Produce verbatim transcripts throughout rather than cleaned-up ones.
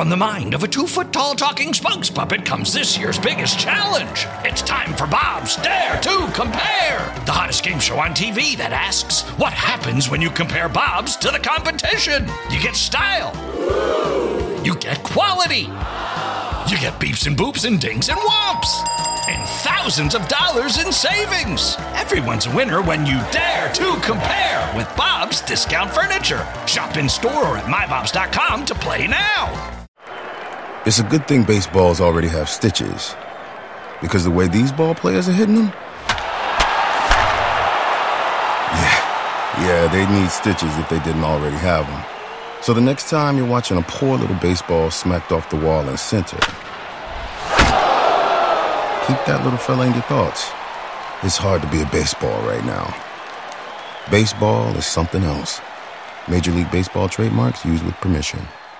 From the mind of a two-foot-tall talking spokes puppet comes this year's biggest challenge. It's time for Bob's Dare to Compare, the hottest game show on T V that asks, what happens when you compare Bobs to the competition? You get style. You get quality. You get beeps and boops and dings and whomps. And thousands of dollars in savings. Everyone's a winner when you dare to compare with Bob's Discount Furniture. Shop in store or at my bobs dot com to play now. It's a good thing baseballs already have stitches, because the way these ball players are hitting them, yeah, yeah, they need stitches if they didn't already have them. So the next time you're watching a poor little baseball smacked off the wall in center, keep that little fella in your thoughts. It's hard to be a baseball right now. Baseball is something else. Major League Baseball trademarks used with permission.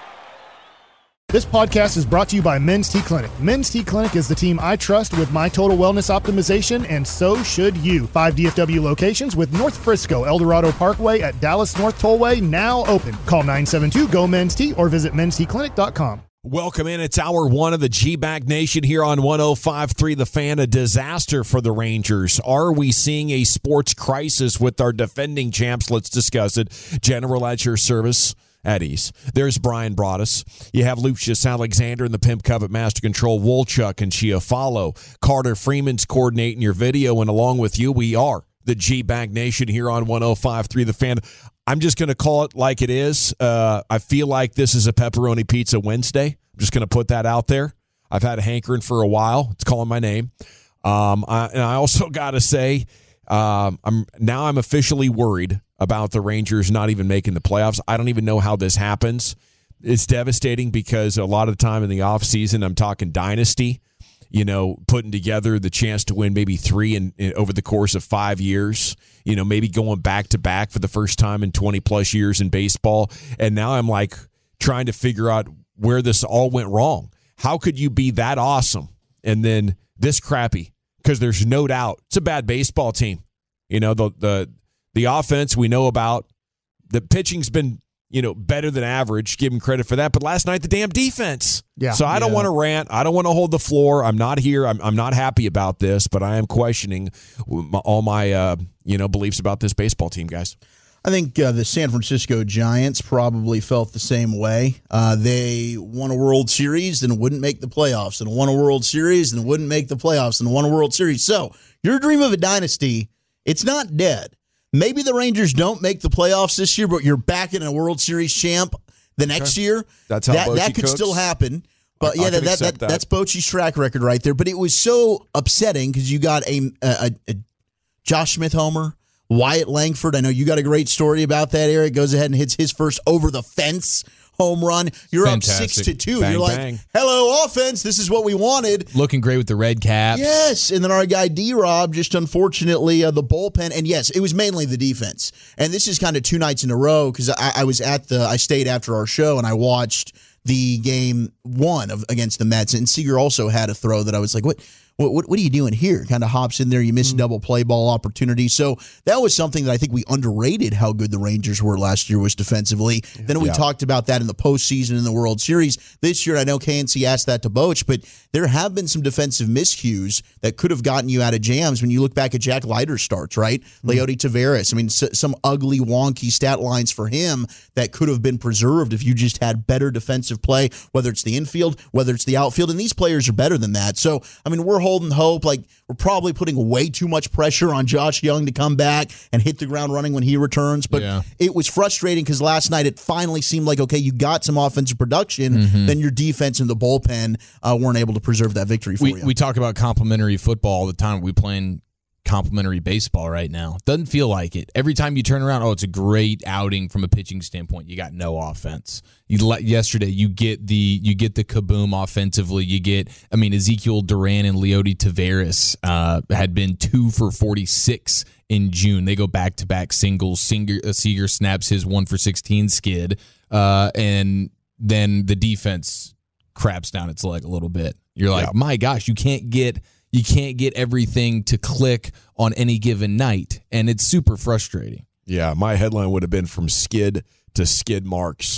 This podcast is brought to you by Men's T Clinic. Men's T Clinic is the team I trust with my total wellness optimization, and so should you. Five D F W locations with North Frisco, El Dorado Parkway at Dallas North Tollway now open. Call nine seven two, G O, Men's T or visit mens t clinic dot com. Welcome in. It's hour one of the G-Bag Nation here on one oh five point three The Fan. A disaster for the Rangers. Are we seeing a sports crisis with our defending champs? Let's discuss it. General at your service. At ease. There's Brian Broaddus. You have Lucius Alexander and the Pimp Cup at Master Control, Wolchuk and Chiafalo. Carter Freeman's coordinating your video, and along with you, we are the G-Bag Nation here on one oh five point three The Fan. I'm just going to call it like it is. Uh, I feel like this is a pepperoni pizza Wednesday. I'm just going to put that out there. I've had a hankering for a while. It's calling my name. Um, I, and I also got to say, um, I'm now I'm officially worried about the Rangers not even making the playoffs. I don't even know how this happens. It's devastating because a lot of the time in the offseason, I'm talking dynasty, you know, putting together the chance to win maybe three in, in over the course of five years, you know, maybe going back to back for the first time in twenty plus years in baseball. And now I'm like trying to figure out where this all went wrong. How could you be that awesome and then this crappy? Because there's no doubt it's a bad baseball team. You know, the the The offense we know about, the pitching's been, you know, better than average. Give him credit for that. But last night, the damn defense. Yeah. So I don't yeah. want to rant. I don't want to hold the floor. I'm not here. I'm, I'm not happy about this, but I am questioning my, all my, uh, you know, beliefs about this baseball team, guys. I think uh, the San Francisco Giants probably felt the same way. Uh, they won a World Series and wouldn't make the playoffs, and won a World Series and wouldn't make the playoffs, and won a World Series. So your dream of a dynasty, it's not dead. Maybe the Rangers don't make the playoffs this year, but you're back in a World Series champ the next okay. year. That's how that, Bochy that could cooks. still happen. But I, yeah, I that, that, that, that that's Bochy's track record right there. But it was so upsetting because you got a, a, a Josh Smith homer, Wyatt Langford. I know you got a great story about that, Eric. Goes ahead and hits his first over the fence home run. You're Fantastic. up six to two. Bang, You're like, bang. hello, offense. This is what we wanted. Looking great with the red caps. Yes, and then our guy D-Rob, just unfortunately, uh, the bullpen. And yes, it was mainly the defense. And this is kind of two nights in a row because I, I was at the, I stayed after our show and I watched the game one of against the Mets. And Seager also had a throw that I was like, what? What, what, what are you doing here? Kind of hops in there. You miss a double play ball opportunity. So that was something that I think we underrated how good the Rangers were last year was defensively. Yeah. Then we yeah. talked about that in the postseason in the World Series. This year, I know K N C asked that to Boch, but there have been some defensive miscues that could have gotten you out of jams when you look back at Jack Leiter's starts, right? Mm-hmm. Leody Taveras. I mean, s- some ugly, wonky stat lines for him that could have been preserved if you just had better defensive play, whether it's the infield, whether it's the outfield. And these players are better than that. So, I mean, we're holding hope. Like, we're probably putting way too much pressure on Josh Young to come back and hit the ground running when he returns. But yeah. it was frustrating because last night it finally seemed like, okay, you got some offensive production, mm-hmm. then your defense and the bullpen uh, weren't able to preserve that victory for we, you. We talk about complimentary football all the time. We playing complimentary baseball right now. Doesn't feel like it. Every time you turn around, oh, it's a great outing from a pitching standpoint. You got no offense. You let yesterday you get the you get the kaboom offensively. You get I mean Ezekiel Duran and Leody Taveras uh, had been two for forty-six in June. They go back to back singles. Singer, uh, Seager snaps his one for sixteen skid, uh, and then the defense craps down its leg a little bit. You're like, yeah. my gosh, you can't get. You can't get everything to click on any given night, and it's super frustrating. Yeah, my headline would have been from skid to skid marks.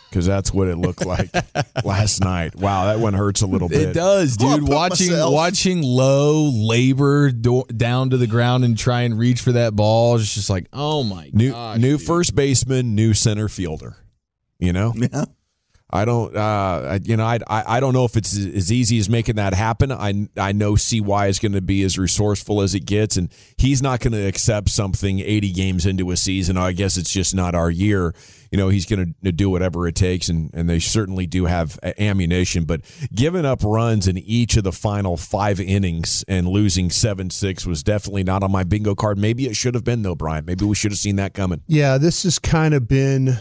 because that's what it looked like last night. Wow, that one hurts a little bit. It does, dude. Watching myself. watching Lowe labor do- down to the ground and try and reach for that ball is just like, oh my new, gosh. New dude. first baseman, new center fielder. You know? Yeah. I don't, uh, you know, I, I I don't know if it's as easy as making that happen. I I know C Y is going to be as resourceful as it gets, and he's not going to accept something eighty games into a season. I guess it's just not our year. You know, he's going to do whatever it takes, and, and they certainly do have ammunition. But giving up runs in each of the final five innings and losing seven six was definitely not on my bingo card. Maybe it should have been, though, Brian. Maybe we should have seen that coming. Yeah, this has kind of been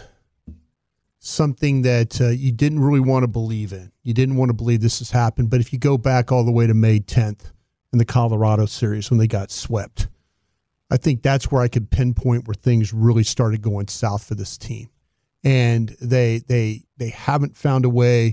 something that uh, you didn't really want to believe in. You didn't want to believe this has happened. But if you go back all the way to May tenth in the Colorado series when they got swept, I think that's where I could pinpoint where things really started going south for this team. And they they they haven't found a way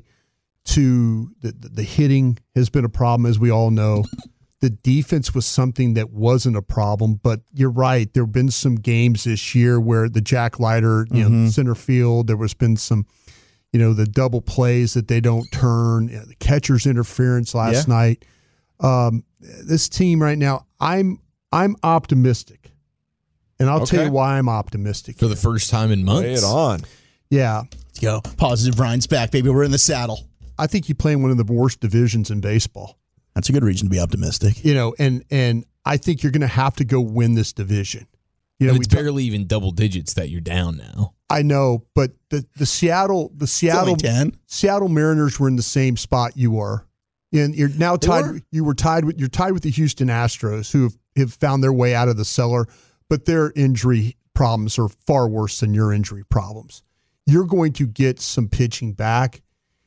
to the, – the hitting has been a problem, as we all know. The defense was something that wasn't a problem, but you're right. There have been some games this year where the Jack Leiter, you mm-hmm. know, center field, there was been some, you know, the double plays that they don't turn, you know, the catcher's interference last yeah. night. Um, this team right now, I'm I'm optimistic, and I'll okay. tell you why I'm optimistic. For the first time in months. Lay it on. Yeah. Let's go. Positive Brian's back, baby. We're in the saddle. I think you play in one of the worst divisions in baseball. That's a good reason to be optimistic. You know, and and I think you're going to have to go win this division. You know, and it's barely talk, even double digits that you're down now. I know, but the the Seattle the Seattle Seattle Mariners were in the same spot you were, and you're now tied. Were? You were tied with you're tied with the Houston Astros, who have, have found their way out of the cellar, but their injury problems are far worse than your injury problems. You're going to get some pitching back,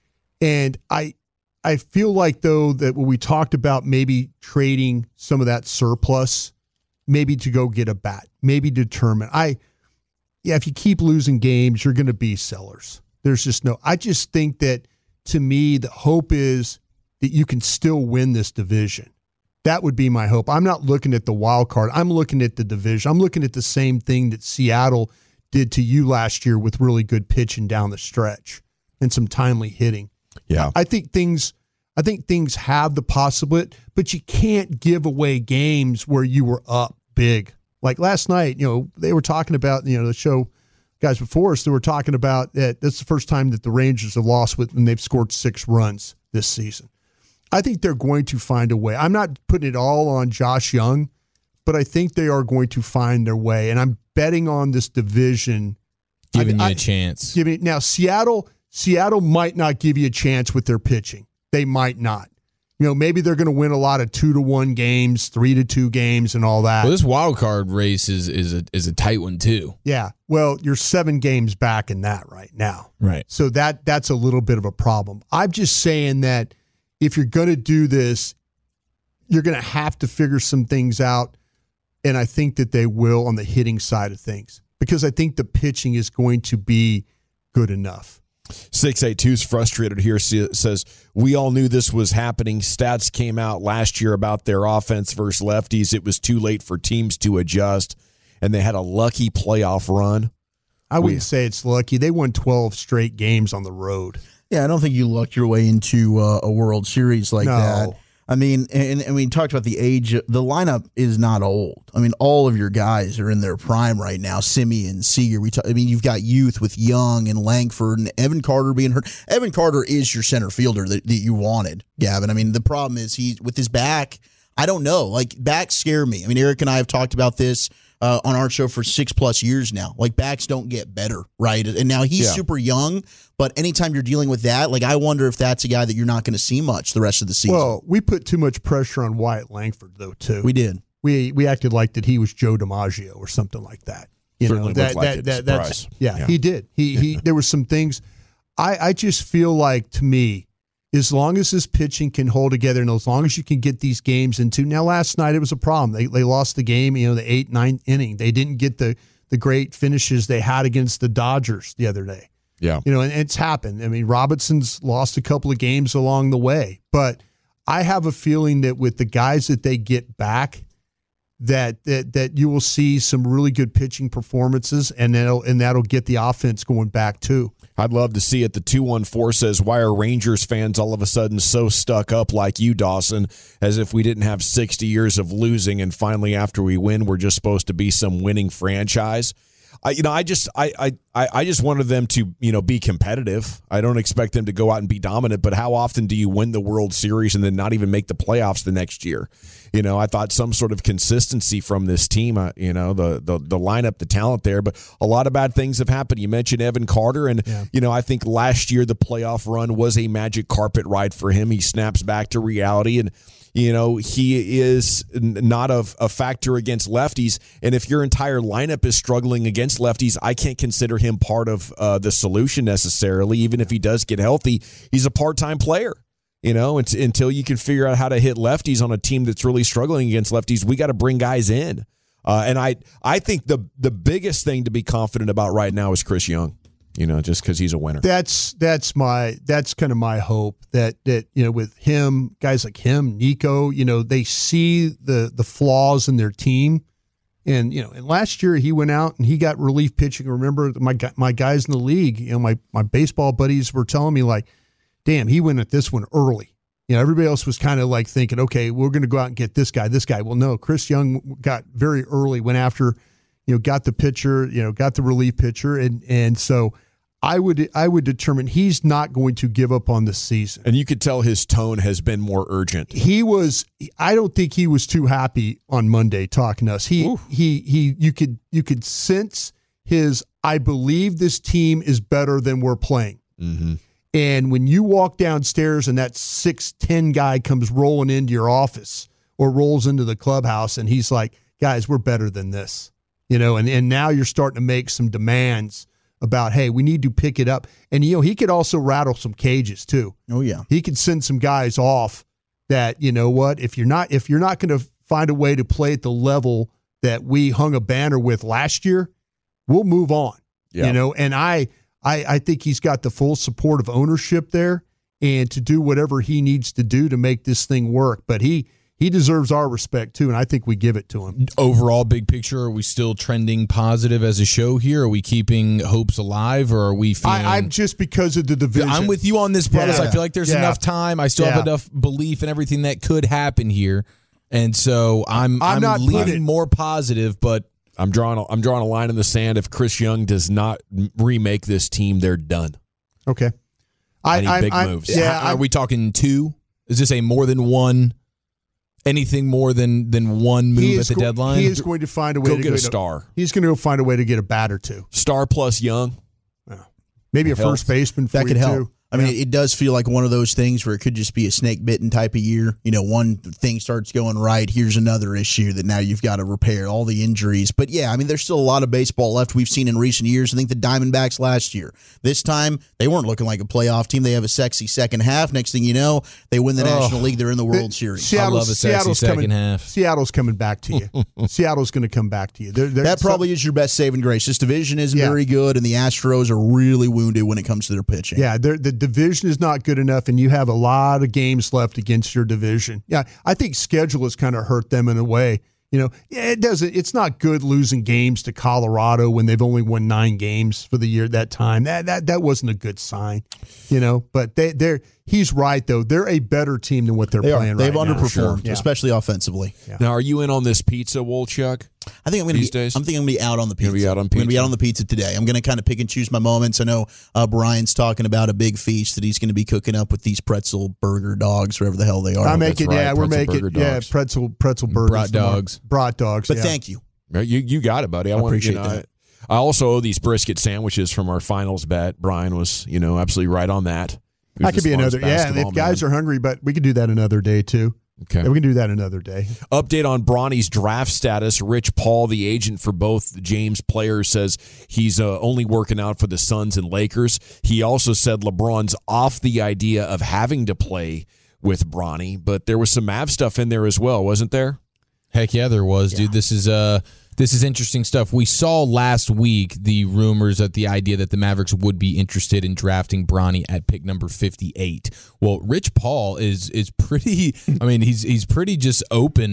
and I. I feel like, though, that when we talked about maybe trading some of that surplus, maybe to go get a bat, maybe determine. I, yeah, if you keep losing games, you're going to be sellers. There's just no, I just think that, to me, the hope is that you can still win this division. That would be my hope. I'm not looking at the wild card. I'm looking at the division. I'm looking at the same thing that Seattle did to you last year with really good pitching down the stretch and some timely hitting. Yeah, I think things. I think things have the possibility, but you can't give away games where you were up big. Like last night, you know, they were talking about, you know, the show guys before us. They were talking about that. That's the first time that the Rangers have lost with, and they've scored six runs this season. I think they're going to find a way. I'm not putting it all on Josh Young, but I think they are going to find their way. And I'm betting on this division, giving I, you I, a chance. Giving now Seattle. Seattle might not give you a chance with their pitching. They might not. You know, maybe they're going to win a lot of two to one games, three to two games, and all that. Well, this wild card race is is a is a tight one too. Yeah. Well, you're seven games back in that right now. Right. So that that's a little bit of a problem. I'm just saying that if you're going to do this, you're going to have to figure some things out, and I think that they will on the hitting side of things, because I think the pitching is going to be good enough. six eighty-two is frustrated here, says, we all knew this was happening. Stats came out last year about their offense versus lefties. It was too late for teams to adjust, and they had a lucky playoff run. I wouldn't we, say it's lucky. They won twelve straight games on the road. Yeah, I don't think you lucked your way into uh, a World Series like no. that. I mean, and, and we talked about the age. The lineup is not old. I mean, all of your guys are in their prime right now. Simeon, Seager. We talk, I mean, you've got youth with Young and Langford and Evan Carter being hurt. Evan Carter is your center fielder that, that you wanted, Gavin. I mean, the problem is he with his back. I don't know. Like, backs scare me. I mean, Eric and I have talked about this uh, on our show for six plus years now. Like, backs don't get better, right? And now he's yeah. super young. But anytime you're dealing with that, like, I wonder if that's a guy that you're not going to see much the rest of the season. Well, we put too much pressure on Wyatt Langford, though, too. We did. We we acted like that he was Joe DiMaggio or something like that. You Certainly know, that, looked like that, it. that, that's, Surprise. yeah, Yeah. he did. He he. There were some things. I, I just feel like, to me, as long as this pitching can hold together and as long as you can get these games into. Now, last night it was a problem. They they lost the game, you know, the eighth, ninth inning. They didn't get the the great finishes they had against the Dodgers the other day. Yeah. You know, and it's happened. I mean, Robinson's lost a couple of games along the way. But I have a feeling that with the guys that they get back, that that that you will see some really good pitching performances, and that'll and that'll get the offense going back too. I'd love to see it. The two one four says, why are Rangers fans all of a sudden so stuck up like you, Dawson, as if we didn't have sixty years of losing and finally after we win, we're just supposed to be some winning franchise? I, you know, I just I, I I just wanted them to, you know, be competitive. I don't expect them to go out and be dominant, but how often do you win the World Series and then not even make the playoffs the next year? You know, I thought some sort of consistency from this team, uh, you know, the, the the lineup, the talent there, but a lot of bad things have happened. You mentioned Evan Carter, and, yeah. you know, I think last year the playoff run was a magic carpet ride for him. He snaps back to reality, and you know, he is not a, a factor against lefties. And if your entire lineup is struggling against lefties, I can't consider him part of uh, the solution necessarily. Even if he does get healthy, he's a part-time player. You know, it's, until you can figure out how to hit lefties on a team that's really struggling against lefties, we got to bring guys in. Uh, and I, I think the the biggest thing to be confident about right now is Chris Young. You know, just because he's a winner. That's that's my that's kind of my hope that that you know, with him, guys like him, Nico, you know, they see the the flaws in their team, and you know, and last year he went out and he got relief pitching. Remember, my my guys in the league, you know, my my baseball buddies were telling me like, damn, he went at this one early. You know, everybody else was kind of like thinking, okay, we're going to go out and get this guy, this guy. Well, no, Chris Young got very early, went after, you know, got the pitcher, you know, got the relief pitcher, and and so. I would I would determine he's not going to give up on the season. And you could tell his tone has been more urgent. He was I don't think he was too happy on Monday talking to us. He Ooh. he he you could you could sense his I believe this team is better than we're playing. Mm-hmm. And when you walk downstairs and that six ten guy comes rolling into your office or rolls into the clubhouse and he's like, guys, we're better than this. You know, and, and now you're starting to make some demands about, hey, we need to pick it up. And, you know, he could also rattle some cages too. Oh, yeah. He could send some guys off that, you know what, if you're not if you're not going to find a way to play at the level that we hung a banner with last year, we'll move on. Yeah. You know, and I, I I think he's got the full support of ownership there and to do whatever he needs to do to make this thing work. But he He deserves our respect, too, and I think we give it to him. Overall, big picture, are we still trending positive as a show here? Are we keeping hopes alive, or are we feeling... I, I'm just because of the division. I'm with you on this, brothers. Yeah. I feel like there's yeah. enough time. I still yeah. have enough belief in everything that could happen here. And so I'm, I'm, I'm not leaning more positive, but... I'm drawing, a, I'm drawing a line in the sand. If Chris Young does not remake this team, they're done. Okay. I, Any I, big I, moves? Yeah, Are we talking two? Is this a more than one... Anything more than than one move at the go, deadline? He is going to find a way go to get go a star. To, he's going to go find a way to get a bat or two. Star plus Young. Yeah. Maybe a Help. first baseman for that could you help. too. I mean, it does feel like one of those things where it could just be a snake bitten type of year. You know, one thing starts going right. Here's another issue that now you've got to repair, all the injuries. But yeah, I mean, there's still a lot of baseball left we've seen in recent years. I think the Diamondbacks last year, this time, they weren't looking like a playoff team. They have a sexy second half. Next thing you know, they win the oh, National League. They're in the World the, Series. Seattle's, I love a sexy Seattle's second coming, half. Seattle's coming back to you. Seattle's going to come back to you. They're, they're, that probably some, is your best saving grace. This division isn't yeah. very good, and the Astros are really wounded when it comes to their pitching. Yeah, the division is not good enough, and you have a lot of games left against your division. Yeah, I think schedule has kind of hurt them in a way. You know, it doesn't. It's not good losing games to Colorado when they've only won nine games for the year that time. That that that wasn't a good sign. You know, but they they're he's right though. They're a better team than what they're they playing are. They've right now. underperformed, Sure. yeah. especially offensively. Yeah. Now, are you in on this pizza, Wolchuk? I think I'm going to be. days? I'm thinking I'm going to be out on the pizza. Be out on I'm pizza? going to be out on the pizza today. I'm going to kind of pick and choose my moments. I know uh, Brian's talking about a big feast that he's going to be cooking up with these pretzel burger dogs, whatever the hell they are. I make it. right, Yeah, we're pretzel making. Yeah, dogs. pretzel pretzel burgers. Brat dogs. Brat dogs. But yeah. thank you. You you got it, buddy. I, I want appreciate you know, that. I, I also owe these brisket sandwiches from our finals bet. Brian was, you know, absolutely right on that. That could be another. Yeah, if guys man. are hungry, but we could do that another day too. Okay. Yeah, we can do that another day. Update on Bronny's draft status. Rich Paul, the agent for both the James players, says he's uh, only working out for the Suns and Lakers. He also said LeBron's off the idea of having to play with Bronny, but there was some Mav stuff in there as well, wasn't there? Heck yeah, there was, yeah. dude. This is uh this is interesting stuff. We saw last week the rumors that the idea that the Mavericks would be interested in drafting Bronny at pick number fifty-eight. Well, Rich Paul is is pretty. I mean, he's he's pretty just open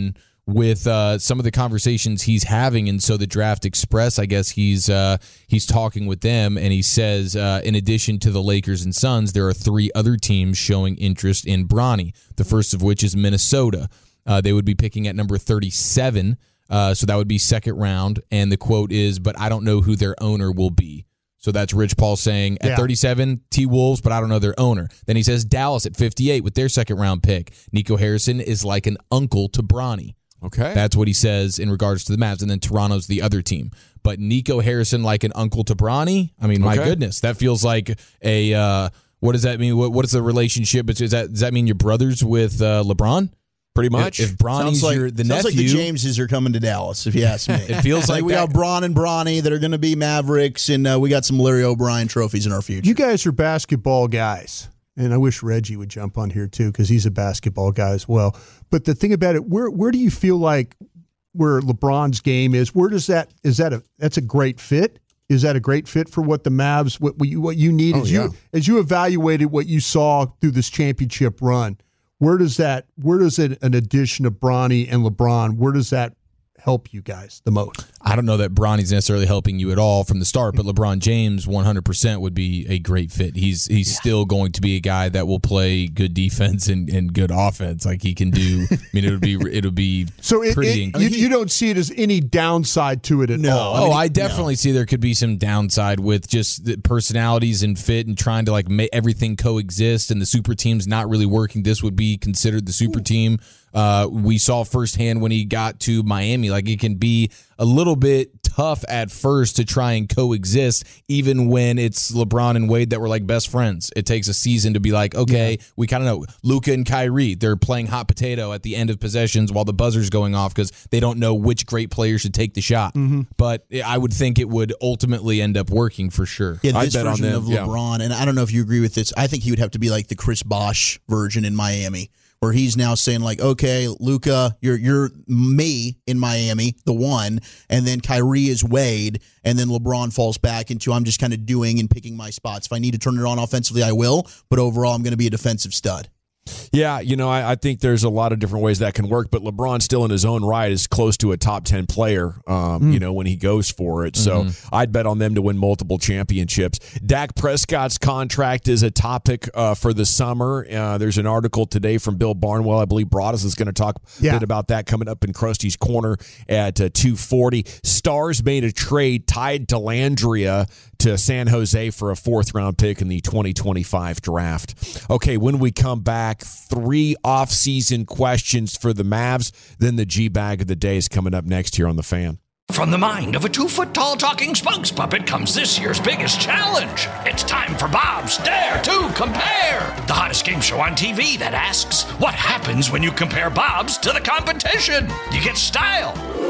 with uh, some of the conversations he's having. And so the Draft Express, I guess he's uh, he's talking with them, and he says, uh, in addition to the Lakers and Suns, there are three other teams showing interest in Bronny, the first of which is Minnesota. Uh, they would be picking at number thirty-seven, uh, so that would be second round. And the quote is, but I don't know who their owner will be. So that's Rich Paul saying at yeah. thirty-seven, T-Wolves, but I don't know their owner. Then he says Dallas at fifty-eight with their second-round pick. Nico Harrison is like an uncle to Bronny. Okay. That's what he says in regards to the Mavs. And then Toronto's the other team. But Nico Harrison like an uncle to Bronny? I mean, my okay. goodness. That feels like a uh, – what does that mean? What, what is the relationship? Is that, does that mean you're brothers with uh, LeBron? Pretty much. If, if Bronny's like, your, the sounds nephew. Sounds like the Jameses are coming to Dallas, if you ask me. It feels like, like we that. got Bron and Bronny that are going to be Mavericks, and uh, we got some Larry O'Brien trophies in our future. You guys are basketball guys, and I wish Reggie would jump on here too because he's a basketball guy as well. But the thing about it, where where do you feel like where LeBron's game is? Where does that is that a that's a great fit? Is that a great fit for what the Mavs what, what you what you need oh, as yeah. you as you evaluated what you saw through this championship run? Where does that? Where does it, an addition of Bronny and LeBron? Where does that help you guys the most? I don't know that Bronny's necessarily helping you at all from the start, but LeBron James one hundred percent would be a great fit. He's he's yeah. still going to be a guy that will play good defense and, and good offense. Like he can do. I mean, it would be it would be so it, pretty. It, you, you don't see it as any downside to it at no, all. Oh, I, mean, I definitely no. see there could be some downside with just the personalities and fit and trying to like make everything coexist and the super team's not really working. This would be considered the super team. Uh, we saw firsthand when he got to Miami, like it can be a little bit tough at first to try and coexist, even when it's LeBron and Wade that were like best friends. It takes a season to be like, okay, yeah. we kind of know. Luka and Kyrie, they're playing hot potato at the end of possessions while the buzzer's going off because they don't know which great player should take the shot. Mm-hmm. But I would think it would ultimately end up working for sure. Yeah, this I bet version on them. of LeBron, yeah. and I don't know if you agree with this, I think he would have to be like the Chris Bosh version in Miami, where he's now saying like, okay, Luka, you're you're me in Miami, the one, and then Kyrie is Wade, and then LeBron falls back into I'm just kind of doing and picking my spots. If I need to turn it on offensively, I will, but overall I'm going to be a defensive stud. Yeah, you know, I, I think there's a lot of different ways that can work, but LeBron still in his own right is close to a top ten player, um, mm. you know, when he goes for it. Mm-hmm. So I'd bet on them to win multiple championships. Dak Prescott's contract is a topic uh, for the summer. Uh, there's an article today from Bill Barnwell. I believe Broadus is going to talk yeah. a bit about that coming up in Krusty's Corner at uh, two forty. Stars made a trade tied to Landria to San Jose for a fourth-round pick in the twenty twenty-five draft. Okay, when we come back, three off-season questions for the Mavs. Then the G-Bag of the Day is coming up next here on The Fan. From the mind of a two-foot-tall talking spokes puppet comes this year's biggest challenge. It's time for Bob's Dare to Compare, the hottest game show on T V that asks, what happens when you compare Bob's to the competition? You get style.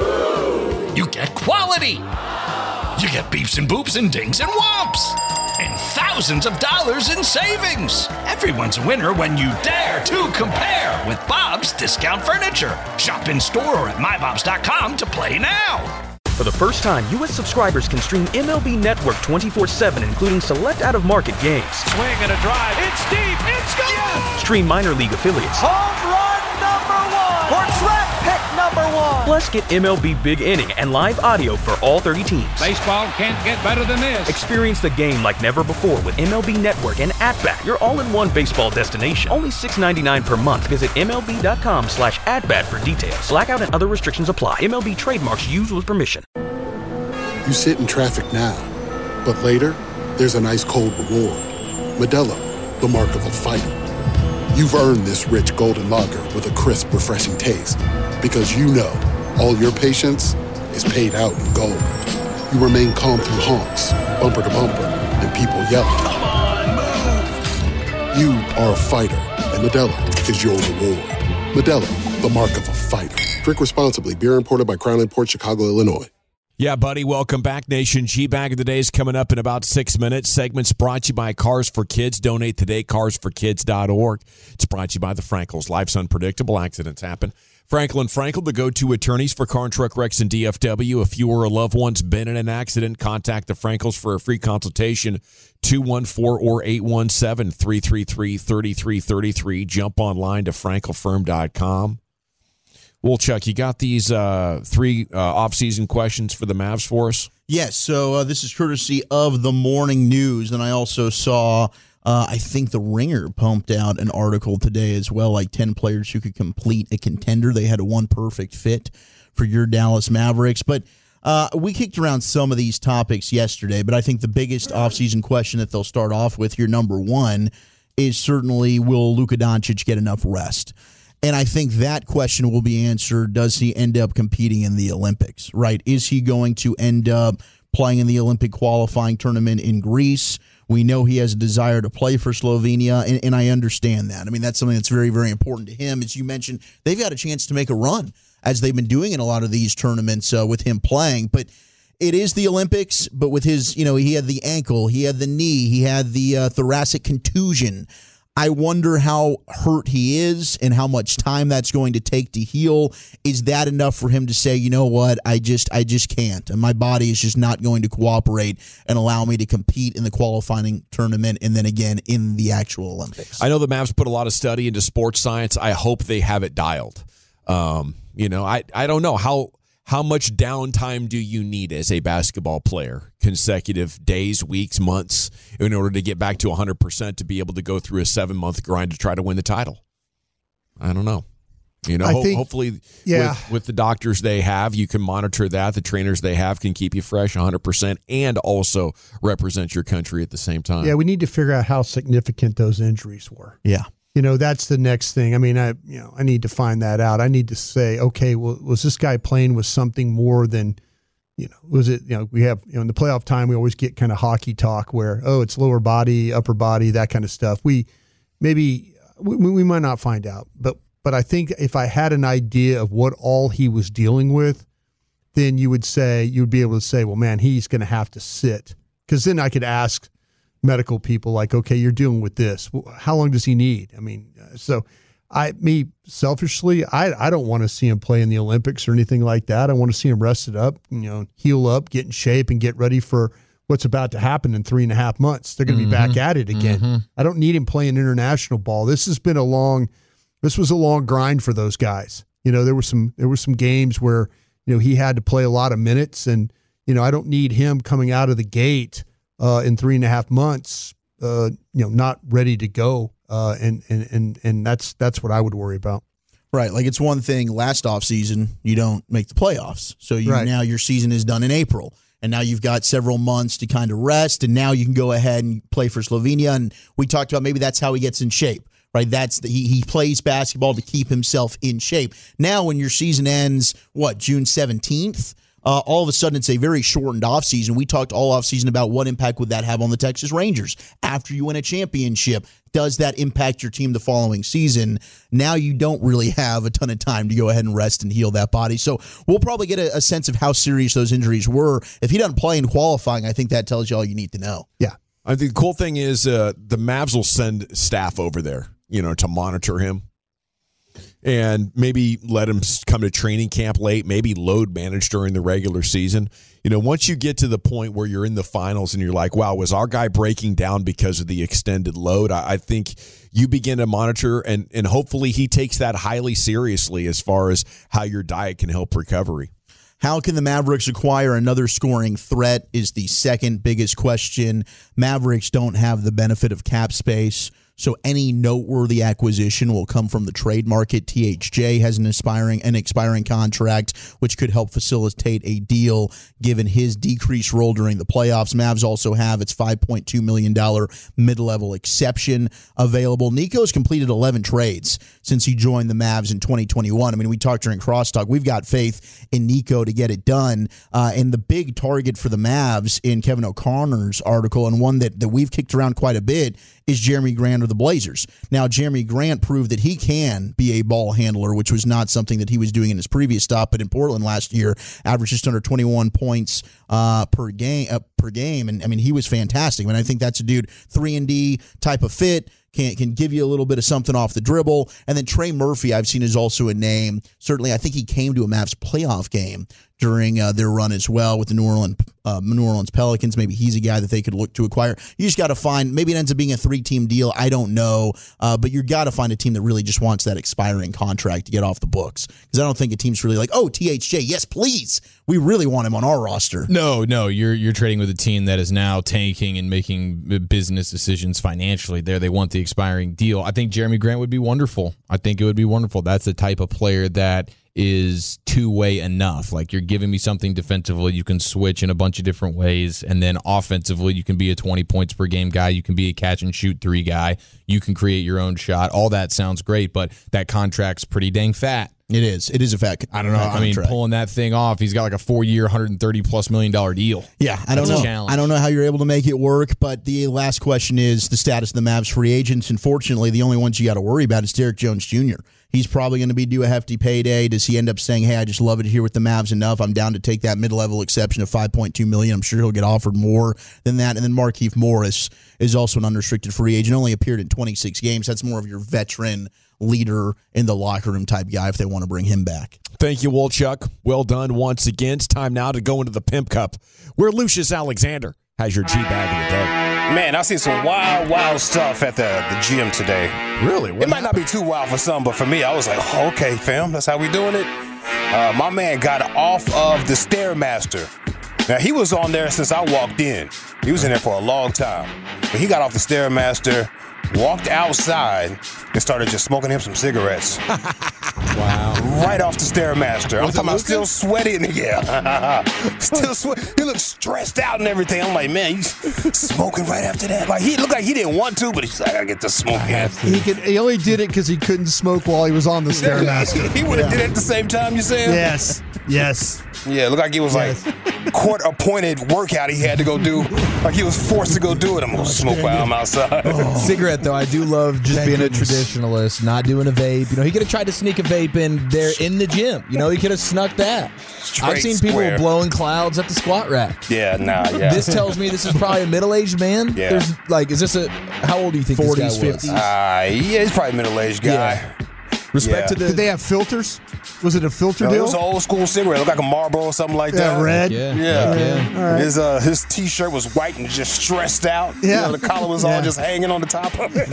You get quality. You get beeps and boops and dings and whomps. And thousands of dollars in savings. Everyone's a winner when you dare to compare with Bob's Discount Furniture. Shop in store or at my bobs dot com to play now. For the first time, U S subscribers can stream M L B Network twenty-four seven, including select out-of-market games. Swing and a drive. It's deep. It's gone. Yes. Stream minor league affiliates. Home run number one. For draft pick number one. Plus, get M L B Big Inning and live audio for all thirty teams. Baseball can't get better than this. Experience the game like never before with M L B Network and At-Bat, your all-in-one baseball destination. Only six dollars and ninety-nine cents per month. Visit M L B dot com slash at-bat for details. Blackout and other restrictions apply. M L B trademarks used with permission. You sit in traffic now, but later, there's an ice-cold reward. Modelo, the mark of a fighter. You've earned this rich golden lager with a crisp, refreshing taste. Because you know, all your patience is paid out in gold. You remain calm through honks, bumper to bumper, and people yelling. Come on, move! You are a fighter, and Modelo is your reward. Modelo, the mark of a fighter. Drink responsibly. Beer imported by Crown Imports, Chicago, Illinois. Yeah, buddy, welcome back, Nation. G-Bag of the Day is coming up in about six minutes. Segment's brought to you by Cars for Kids. Donate today, cars for kids dot org. It's brought to you by the Frankels. Life's unpredictable. Accidents happen. Frankel and Frankel, the go-to attorneys for car and truck wrecks in D F W. If you or a loved one's been in an accident, contact the Frankels for a free consultation. two one four or eight one seven, three three three, three three three three. Jump online to frankel firm dot com. Well, Chuck, you got these uh, three uh, off-season questions for the Mavs for us? Yes, so uh, this is courtesy of the Morning News, and I also saw, uh, I think The Ringer pumped out an article today as well, like ten players who could complete a contender. They had a one perfect fit for your Dallas Mavericks, but uh, we kicked around some of these topics yesterday, but I think the biggest offseason question that they'll start off with here, number one, is certainly, will Luka Doncic get enough rest? And I think that question will be answered, does he end up competing in the Olympics, right? Is he going to end up playing in the Olympic qualifying tournament in Greece? We know he has a desire to play for Slovenia, and, and I understand that. I mean, that's something that's very, very important to him. As you mentioned, they've got a chance to make a run, as they've been doing in a lot of these tournaments uh, with him playing. But it is the Olympics, but with his, you know, he had the ankle, he had the knee, he had the uh, thoracic contusion. I wonder how hurt he is and how much time that's going to take to heal. Is that enough for him to say, you know what, I just I just can't, and my body is just not going to cooperate and allow me to compete in the qualifying tournament and then again in the actual Olympics? I know the Mavs put a lot of study into sports science. I hope they have it dialed. Um, you know, I, I don't know how how much downtime do you need as a basketball player? Consecutive days, weeks, months, in order to get back to one hundred percent to be able to go through a seven-month grind to try to win the title? I don't know. You know, I ho- think, hopefully yeah. with, with the doctors they have, you can monitor that. The trainers they have can keep you fresh one hundred percent and also represent your country at the same time. Yeah, we need to figure out how significant those injuries were. Yeah. You know, that's the next thing. I mean, I you know, I need to find that out. I need to say, okay, well, was this guy playing with something more than, you know, was it, you know, we have, you know, in the playoff time, we always get kind of hockey talk where, oh, it's lower body, upper body, that kind of stuff. We maybe, we, we might not find out, but, but I think if I had an idea of what all he was dealing with, then you would say, you would be able to say, well, man, he's going to have to sit. Because then I could ask medical people like, okay, you're dealing with this. How long does he need? I mean, so I, me selfishly, I, I don't want to see him play in the Olympics or anything like that. I want to see him rested up, you know, heal up, get in shape, and get ready for what's about to happen in three and a half months. They're going to mm-hmm. be back at it again. Mm-hmm. I don't need him playing international ball. This has been a long, this was a long grind for those guys. You know, there were some, there were some games where, you know, he had to play a lot of minutes, and, you know, I don't need him coming out of the gate Uh, in three and a half months, uh, you know, not ready to go, uh, and and and and that's that's what I would worry about. Right, like it's one thing last offseason, you don't make the playoffs, so you right. now your season is done in April, and now you've got several months to kind of rest, and now you can go ahead and play for Slovenia. And we talked about maybe that's how he gets in shape. Right, that's the, he he plays basketball to keep himself in shape. Now, when your season ends, what, June seventeenth? Uh, all of a sudden, it's a very shortened offseason. We talked all offseason about what impact would that have on the Texas Rangers after you win a championship. Does that impact your team the following season? Now you don't really have a ton of time to go ahead and rest and heal that body. So we'll probably get a, a sense of how serious those injuries were. If he doesn't play in qualifying, I think that tells you all you need to know. Yeah. I think the cool thing is uh, the Mavs will send staff over there, you know, to monitor him. And maybe let him come to training camp late, maybe load manage during the regular season. You know, once you get to the point where you're in the finals and you're like, wow, was our guy breaking down because of the extended load? I, I think you begin to monitor, and, and hopefully he takes that highly seriously as far as how your diet can help recovery. How can the Mavericks acquire another scoring threat is the second biggest question. Mavericks don't have the benefit of cap space, so any noteworthy acquisition will come from the trade market. T H J has an aspiring an expiring contract, which could help facilitate a deal given his decreased role during the playoffs. Mavs also have its five point two million dollars mid-level exception available. Nico's completed eleven trades since he joined the Mavs in twenty twenty-one. I mean, we talked during Crosstalk. We've got faith in Nico to get it done. Uh, and the big target for the Mavs in Kevin O'Connor's article, and one that, that we've kicked around quite a bit, is Jeremy Grant of the Blazers. Now, Jeremy Grant proved that he can be a ball handler, which was not something that he was doing in his previous stop. But in Portland last year, averaged just under twenty-one points uh, per game. Uh, per game, and I mean, he was fantastic. I mean, I think that's a dude three and D type of fit. can can give you a little bit of something off the dribble. And then Trey Murphy, I've seen, is also a name. Certainly, I think he came to a Mavs playoff game during uh, their run as well with the New Orleans uh, New Orleans Pelicans. Maybe he's a guy that they could look to acquire. You just got to find, maybe it ends up being a three-team deal. I don't know. Uh, but you got to find a team that really just wants that expiring contract to get off the books. Because I don't think a team's really like, oh, T H J, yes, please. We really want him on our roster. No, no, you're you're trading with a team that is now tanking and making business decisions financially. There, they want the expiring deal. I think Jeremy Grant would be wonderful. I think it would be wonderful. That's the type of player that is two-way enough. Like, you're giving me something defensively, you can switch in a bunch of different ways, and then offensively, you can be a twenty points per game guy, you can be a catch-and-shoot three guy, you can create your own shot. All that sounds great, but that contract's pretty dang fat. It is. It is a fact. I don't know. I mean, pulling that thing off, he's got like a four-year, one hundred thirty plus million dollar deal. Yeah, I don't That's know. a challenge. I don't know how you're able to make it work, but the last question is the status of the Mavs free agents. Unfortunately, the only ones you got to worry about is Derrick Jones Junior He's probably going to be due a hefty payday. Does he end up saying, hey, I just love it here with the Mavs enough. I'm down to take that mid-level exception of five point two million dollars. I'm sure he'll get offered more than that. And then Markieff Morris is also an unrestricted free agent, only appeared in twenty-six games. That's more of your veteran leader in the locker room type guy if they want to bring him back. Thank you, Wolchuk. Well done once again. It's time now to go into the Pimp Cup, where Lucius Alexander has your G-Bag of the day. Man, I see some wild, wild stuff at the, the gym today. Really? What it might not be too wild for some, but for me, I was like, oh, okay, fam, that's how we doing it. Uh, my man got off of the Stairmaster. Now, he was on there since I walked in. He was in there for a long time. But he got off the Stairmaster, walked outside, and started just smoking him some cigarettes. Wow. Right off the Stairmaster. I'm Was talking it about still sweaty. Yeah. Still sweaty. He looked stressed out and everything. I'm like, man, he's smoking right after that. Like, he looked like he didn't want to, but he's like, I gotta get the smoke in. He could. He only did it because he couldn't smoke while he was on the Stairmaster. He would have yeah. did it at the same time, you saying? Yes. Yes. Yeah, looked like it was yes. like court-appointed workout he had to go do. Like he was forced to go do it. I'm going to smoke while I'm outside. Oh. Cigarette, though, I do love just Thank being goodness. a traditionalist, not doing a vape. You know, he could have tried to sneak a vape in there in the gym. You know, he could have snuck that. Straight I've seen square. people blowing clouds at the squat rack. Yeah, nah, yeah. This tells me this is probably a middle-aged man. Yeah. There's like, is this a, how old do you think forties, this guy was? fifties? Uh, yeah, he's probably a middle-aged guy. Yeah. Respect yeah. to the. Did they have filters? Was it a filter no, deal? It was an old school cigarette. It looked like a Marlboro or something like yeah, that. Red. Yeah. Yeah. yeah. All right. His uh, his t-shirt was white and just stressed out. Yeah. You know, the collar was yeah. all just hanging on the top of it.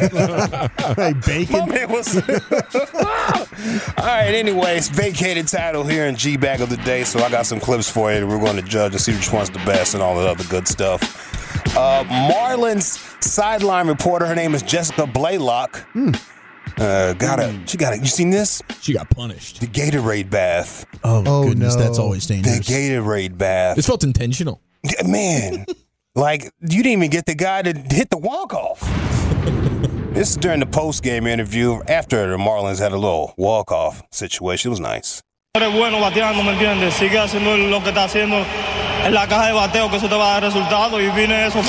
Hey, bacon. My man was. All right. Anyways, vacated title here in G-Bag of the Day. So I got some clips for you. We're going to judge and see which one's the best and all that other good stuff. Uh, Marlins sideline reporter. Her name is Jessica Blaylock. Hmm. Uh, got a, she got a, you seen this? She got punished. The Gatorade bath. Oh, Oh, goodness, no. that's always The dangerous. Gatorade bath. This felt intentional. Yeah, man, like, you didn't even get the guy to hit the walk-off. This is during the post-game interview after the Marlins had a little walk-off situation. It was nice. Eres bueno bateando, ¿me entiendes? Sigue haciendo lo que está haciendo en la caja de bateo, que eso te va a dar resultado, y vine eso.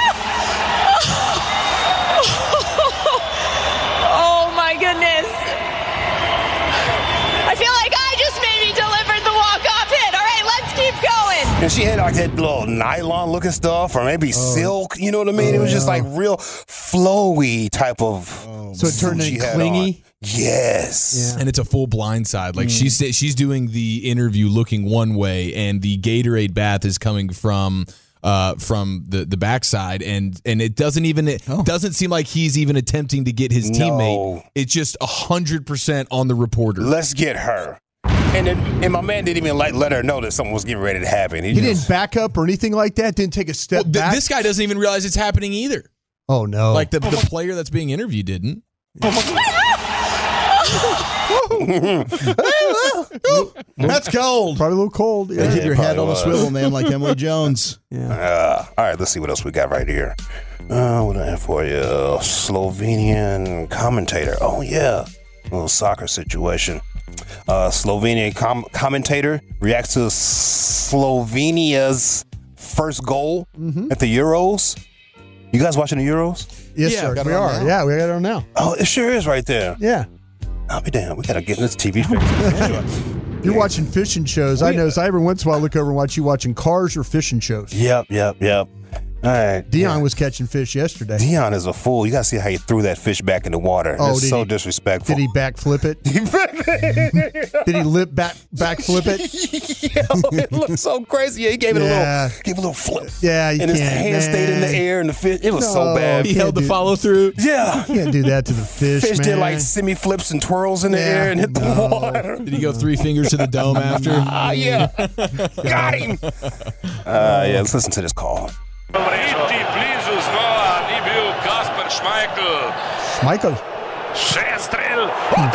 Oh my goodness. I feel like I just maybe delivered the walk-off hit. All right, let's keep going. And she had like that little nylon-looking stuff, or maybe oh. silk, you know what I mean? Oh, it was just like real flowy type of. Oh, so it turned into clingy? On. Yes. Yeah. And it's a full blind side. Like mm. she's she's doing the interview looking one way, and the Gatorade bath is coming from uh, from the, the backside, and and it doesn't even it oh. doesn't seem like he's even attempting to get his teammate. No. It's just a hundred percent on the reporter. Let's get her. And then, and my man didn't even like let her know that something was getting ready to happen. He, he just, didn't back up or anything like that. Didn't take a step well, th- back. This guy doesn't even realize it's happening either. Oh no! Like the the player that's being interviewed didn't. That's cold. Probably a little cold. Yeah, yeah keep your head on a swivel, man, like Emily Jones. Yeah. Uh, all right, let's see what else we got right here. Uh, what do I have for you? Slovenian commentator. Oh yeah, a little soccer situation. Uh, Slovenian com- commentator reacts to Slovenia's first goal mm-hmm. at the Euros. You guys watching the Euros? Yes, yeah, sir. We are. Now. Yeah, we got it on now. Oh, it sure is right there. Yeah. I'll be damned. We got to get in this T V fix. You're yeah. watching fishing shows. I know. So I every once in a while look over and watch you watching cars or fishing shows. Yep, yep, yep. All right. Dion yeah. was catching fish yesterday. Dion is a fool. You got to see how he threw that fish back in the water. Oh, it's so he, disrespectful. Did he backflip it? Did he lip back backflip it? Yo, it looked so crazy. Yeah, he gave it yeah. a little, gave a little flip. Yeah, you and can't. his hand man. stayed in the air, and the fish. It was no, so bad. He held the follow through. Yeah, you can't do that to the fish. Fish man. did like semi flips and twirls in the yeah. air and hit the no. water. Did he go three fingers to the dome after? Ah, uh, yeah, got him. Uh, yeah, let's listen to this call. Kasper Schmeichel. Schmeichel. Schästrel.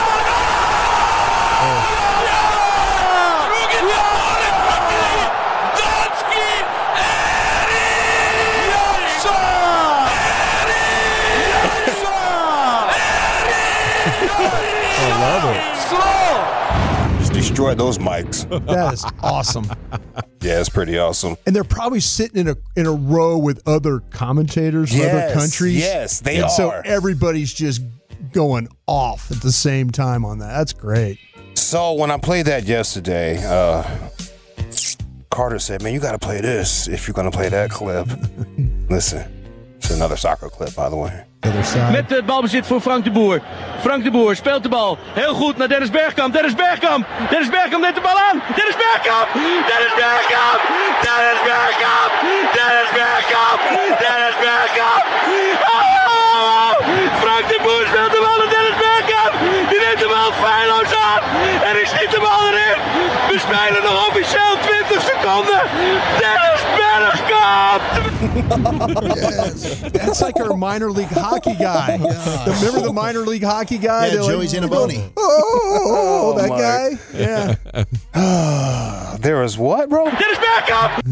I love it. Just destroy those mics. That is awesome. Yeah, it's pretty awesome. And they're probably sitting in a in a row with other commentators from yes, other countries. Yes, they and are. So everybody's just going off at the same time on that. That's great. So when I played that yesterday, uh, Carter said, man, you got to play this if you're going to play that clip. Listen, it's another soccer clip, by the way. Met het balbezit voor Frank de Boer. Frank de Boer speelt de bal heel goed naar Dennis Bergkamp. Dennis Bergkamp. Dennis Bergkamp neemt de bal aan. Dennis Bergkamp. Dennis Bergkamp. Dennis Bergkamp. Dennis Bergkamp. Dennis Bergkamp. Oh! Frank de Boer speelt de bal naar Dennis Bergkamp. Die neemt de bal feilloos aan. En hij schiet de bal erin. We spelen nog officieel twintig seconden. Dennis Bergkamp. Yes. That's like our minor league hockey guy. Yeah. Remember the minor league hockey guy? Yeah, Joey like, Zanaboni. Oh, oh, that my. guy? Yeah. There was what, bro? Dennis Bergkamp.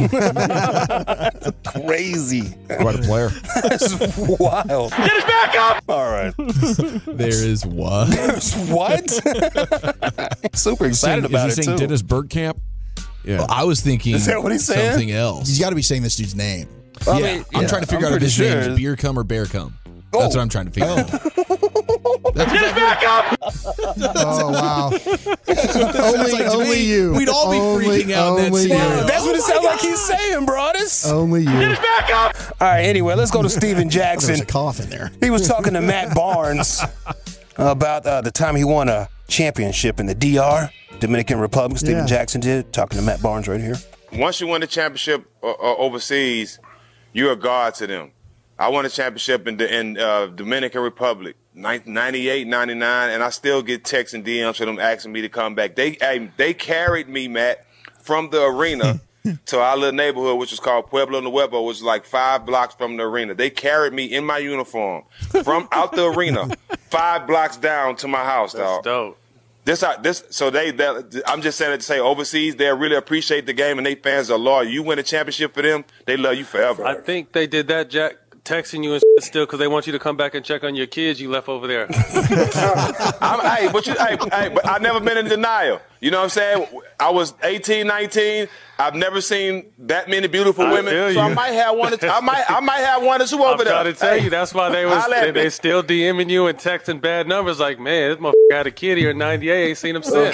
Crazy. Quite a player. That's wild. Dennis Bergkamp. All right. There is what? There's what? Super excited saying, about is he it, saying too. Dennis Bergkamp? Yeah. Well, I was thinking Is that what he's saying? something else. He's got to be saying this dude's name. Yeah, I mean, I'm yeah, trying to figure I'm out if his pretty name's sure. Beer Cum or Bear Cum. Oh. That's what I'm trying to figure out. Dennis Bergkamp. Oh, wow. only like, only me, you. We'd all be only, freaking out in that only scenario. you. That's what it Oh sounds my like he's saying, bro. This. Only you. Dennis Bergkamp. All right, anyway, let's go to Steven Jackson. There's a cough in there. He was talking to Matt Barnes about uh, the time he won a championship in the D R, Dominican Republic. Steven Yeah. Jackson did. Talking to Matt Barnes right here. Once you win the championship uh, uh, overseas, you're a god to them. I won a championship in the in, uh, Dominican Republic, ninety-eight, ninety-nine, and I still get texts and D Ms from them asking me to come back. They hey, they carried me, Matt, from the arena to our little neighborhood, which is called Pueblo Nuevo, which is like five blocks from the arena. They carried me in my uniform from out the arena, five blocks down to my house, dog. That's dope. This, this, so they, they, I'm just saying it to say overseas, they really appreciate the game and they fans are loyal. You win a championship for them, they love you forever. I think they did that, Jack, texting you and still because they want you to come back and check on your kids you left over there. I'm, hey, but you, hey, hey, but I've never been in denial. You know what I'm saying? I was eighteen, nineteen. I've never seen that many beautiful I women. feel So I you. might have one. Or two, I might, I might have one or two over I'm there. trying to tell Hey, you, that's why they was holla at they, me. they still DMing you and texting bad numbers. Like, man, this motherfucker had a kid here in ninety-eight. Ain't seen him since.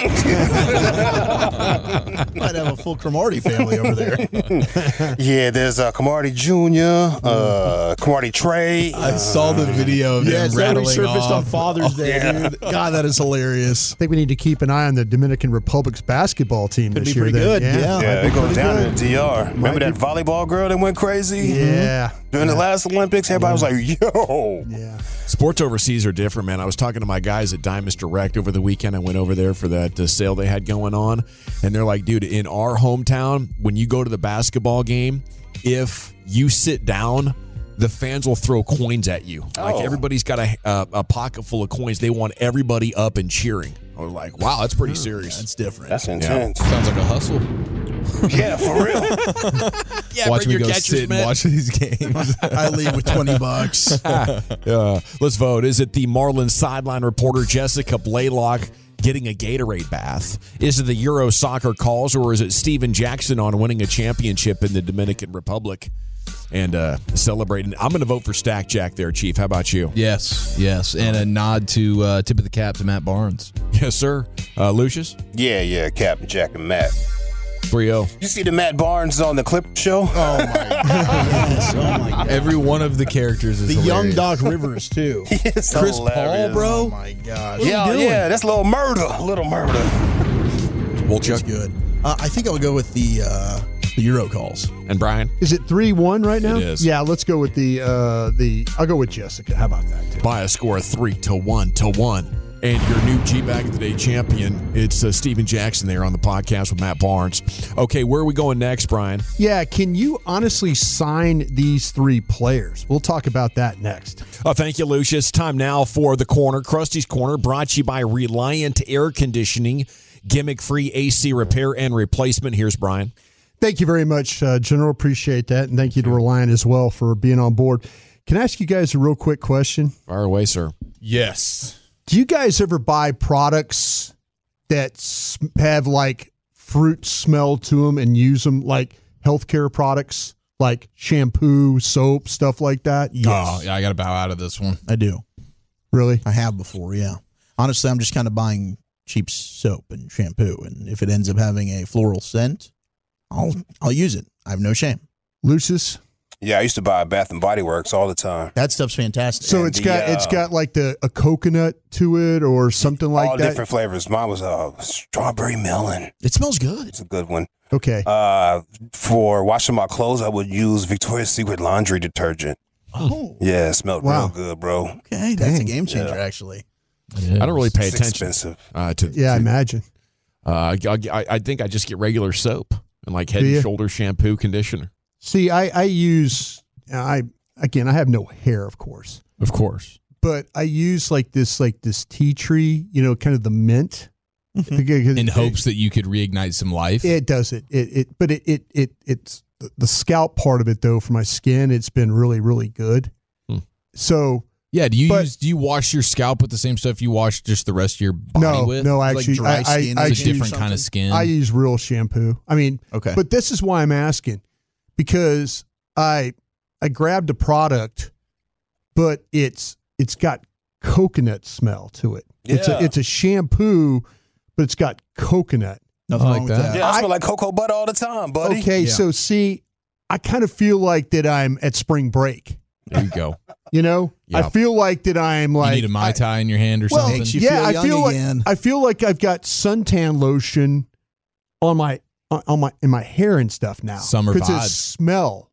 Might have a full Cromartie family over there. Yeah, there's uh, Cromartie Junior, uh, Cromartie Trey. I saw the video of Yeah, them it's that rattling resurfaced off. on Father's Day, yeah. dude. God, that is hilarious. I think we need to keep an eye on the Dominican Republic's basketball team Could this be year. pretty then. good, yeah. Yeah, it goes pretty down good. to the D R. Remember Might that volleyball girl that went crazy? Yeah. During the last Olympics, everybody was like, yo. Yeah. Sports overseas are different, man. I was talking to my guys at Diamonds Direct over the weekend. I went over there for that uh, sale they had going on, and they're like, dude, in our hometown, when you go to the basketball game, if you sit down, the fans will throw coins at you. Like Oh. everybody's got a, a, a pocket full of coins. They want everybody up and cheering. I was like, wow, that's pretty serious. That's different. That's intense. Sounds like a hustle. Yeah, for real. Yeah, watch bring me your go catcher's sit and mitt. watch these games. I leave with twenty bucks. Uh, let's vote. Is it the Marlins sideline reporter Jessica Blaylock getting a Gatorade bath? Is it the Euro soccer calls, or is it Steven Jackson on winning a championship in the Dominican Republic and uh, celebrating? I'm going to vote for Stack Jack there, Chief. How about you? Yes, yes, and a nod to uh, tip of the cap to Matt Barnes. Yes, sir. Uh, Lucius? Yeah, yeah, Captain Jack and Matt. three oh. You see the Matt Barnes on the Clip Show? Oh, my yes. Oh, my God. Every one of the characters is The hilarious. young Doc Rivers, too. It's Chris hilarious. Paul, bro. Oh, my gosh. Yeah, yeah, that's a little murder. A little murder. Well, Chuck, good. Uh, I think I'll go with the uh, the Euro calls. And Brian? Is it three one right now? It is. Yeah, let's go with the uh, the. I'll go with Jessica. How about that? Too? By a score of three to one to one. And your new G-Bag of the Day champion, it's uh, Steven Jackson there on the podcast with Matt Barnes. Okay, where are we going next, Brian? Yeah, can you honestly sign these three players? We'll talk about that next. Oh, thank you, Lucius. Time now for the corner. Krusty's Corner, brought to you by Reliant Air Conditioning, gimmick-free A C repair and replacement. Here's Brian. Thank you very much, uh, General. Appreciate that. And thank you to Reliant as well for being on board. Can I ask you guys a real quick question? Fire away, sir. Yes. Do you guys ever buy products that s- have like fruit smell to them and use them like healthcare products, like shampoo, soap, stuff like that? Oh, yeah, I got to bow out of this one. I do. Really? I have before, yeah. Honestly, I'm just kind of buying cheap soap and shampoo, and if it ends up having a floral scent, I'll I'll use it. I have no shame. Lucius? Yeah, I used to buy Bath and Body Works all the time. That stuff's fantastic. So And it's the, got uh, it's got like the a coconut to it or something like all that. different flavors. Mine was uh, strawberry melon. It smells good. It's a good one. Okay. Uh, for washing my clothes, I would use Victoria's Secret laundry detergent. Oh, Yeah, it smelled Wow. real good, bro. okay, that's a Dang. game changer, Yeah. actually. I don't really pay It's attention expensive. uh, to. Yeah, I to- imagine. Uh, I, I, I think I just get regular soap and like Head Do you? and Shoulder shampoo, conditioner. See, I I use I again I have no hair, of course, Of course. but I use like this like this tea tree, you know, kind of the mint. Because In it- hopes that you could reignite some life. It does it. It it but it it it it's the scalp part of it though for my skin. It's been really really good. Hmm. So yeah, do you but- use do you wash your scalp with the same stuff you wash just the rest of your body no with? no Like actually dry I, skin I, I It's a use different kind of skin. I use real shampoo. I mean, Okay. but this is why I'm asking because I I grabbed a product, but it's it's got coconut smell to it. It's a Yeah. it's a shampoo, but it's got coconut. Nothing I like wrong with that. that. Yeah, I, I- smell like cocoa butter all the time, buddy. Okay, Yeah. so see, I kind of feel like that I'm at spring break. There you go. You know, Yeah. I feel like that I'm like you need a Mai Tai in your hand or well, something. Makes you yeah, feel I young feel again. like I feel like I've got suntan lotion on my on on my in my hair and stuff now. Summer because vibes. it's smell.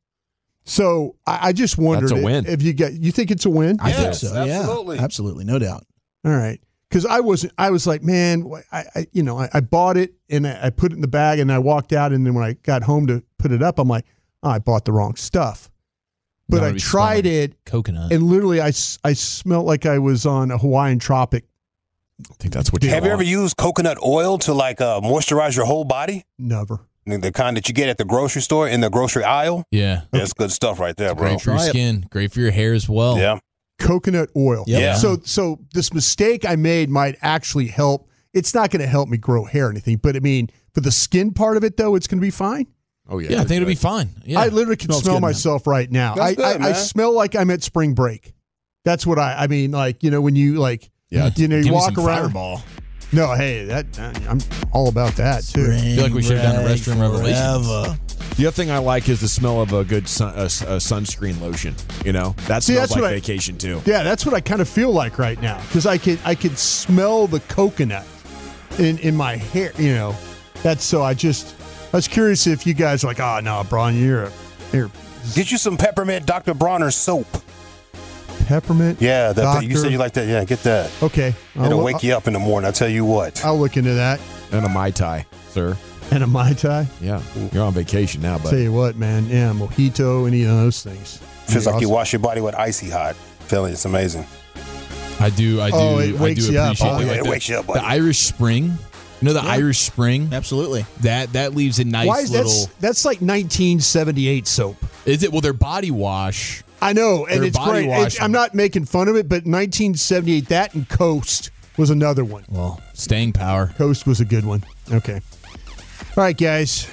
So I, I just wondered That's a if- win. if you get you think it's a win. I think Yes, so. absolutely. Yeah, absolutely, no doubt. All right. Because I wasn't, I was like, man, I, I you know, I, I bought it and I, I put it in the bag and I walked out. And then when I got home to put it up, I'm like, oh, I bought the wrong stuff. But Now I it'd be tried smelling it coconut. and literally I, s- I smelled like I was on a Hawaiian tropic. I think that's what you Have you want. ever used coconut oil to like uh, moisturize your whole body? Never. The the kind that you get at the grocery store in the grocery aisle? yeah. That's good stuff right there, bro. Great for your Try it. skin. Great for your hair as well. Yeah. Coconut oil. Yep. Yeah. So, so this mistake I made might actually help. It's not going to help me grow hair or anything, but I mean, for the skin part of it though, it's going to be fine. Oh yeah, Yeah, I think it'll be fine. Yeah. I literally can Smells smell good, man. myself right now. That's I, good, I, I man. smell like I'm at spring break. That's what I, I mean, like, you know, when you like, Yeah, you know, you Give me walk some around. Fireball. No, hey, that I'm all about that too. I feel like we should have done a restroom revelations. Forever. The other thing I like is the smell of a good sun, uh, uh, sunscreen lotion. You know, that See, smells that's like what I- vacation too. Yeah, that's what I kind of feel like right now because I could I could smell the coconut in in my hair. You know, that's so I just I was curious if you guys are like, oh no, Brian, you're a, you're Get you some peppermint Doctor Bronner soap. peppermint. Yeah, that, Doctor. you said you like that. Yeah, get that. Okay, It'll I'll, wake you up in the morning. I tell you what. I'll look into that. And a Mai Tai, sir. And a Mai Tai. Yeah, you're on vacation now, Tell but you what, man. Yeah, mojito, any of those things. Feels like you Awesome. wash your body with icy hot. Feeling it's amazing. I do. I do. Oh, it I wakes do you up, appreciate huh? it. Yeah, Like it the, wakes you up, the buddy. Irish Spring. You know the Yeah. Irish Spring. Absolutely. That that leaves a nice Why is little. that's that's like nineteen seventy-eight soap. Is it? Well, their body wash. I know, and Their it's body great. wash. It- I'm not making fun of it, but nineteen seventy-eight, that and Coast was another one. Well, staying power. Coast was a good one. Okay. All right, guys.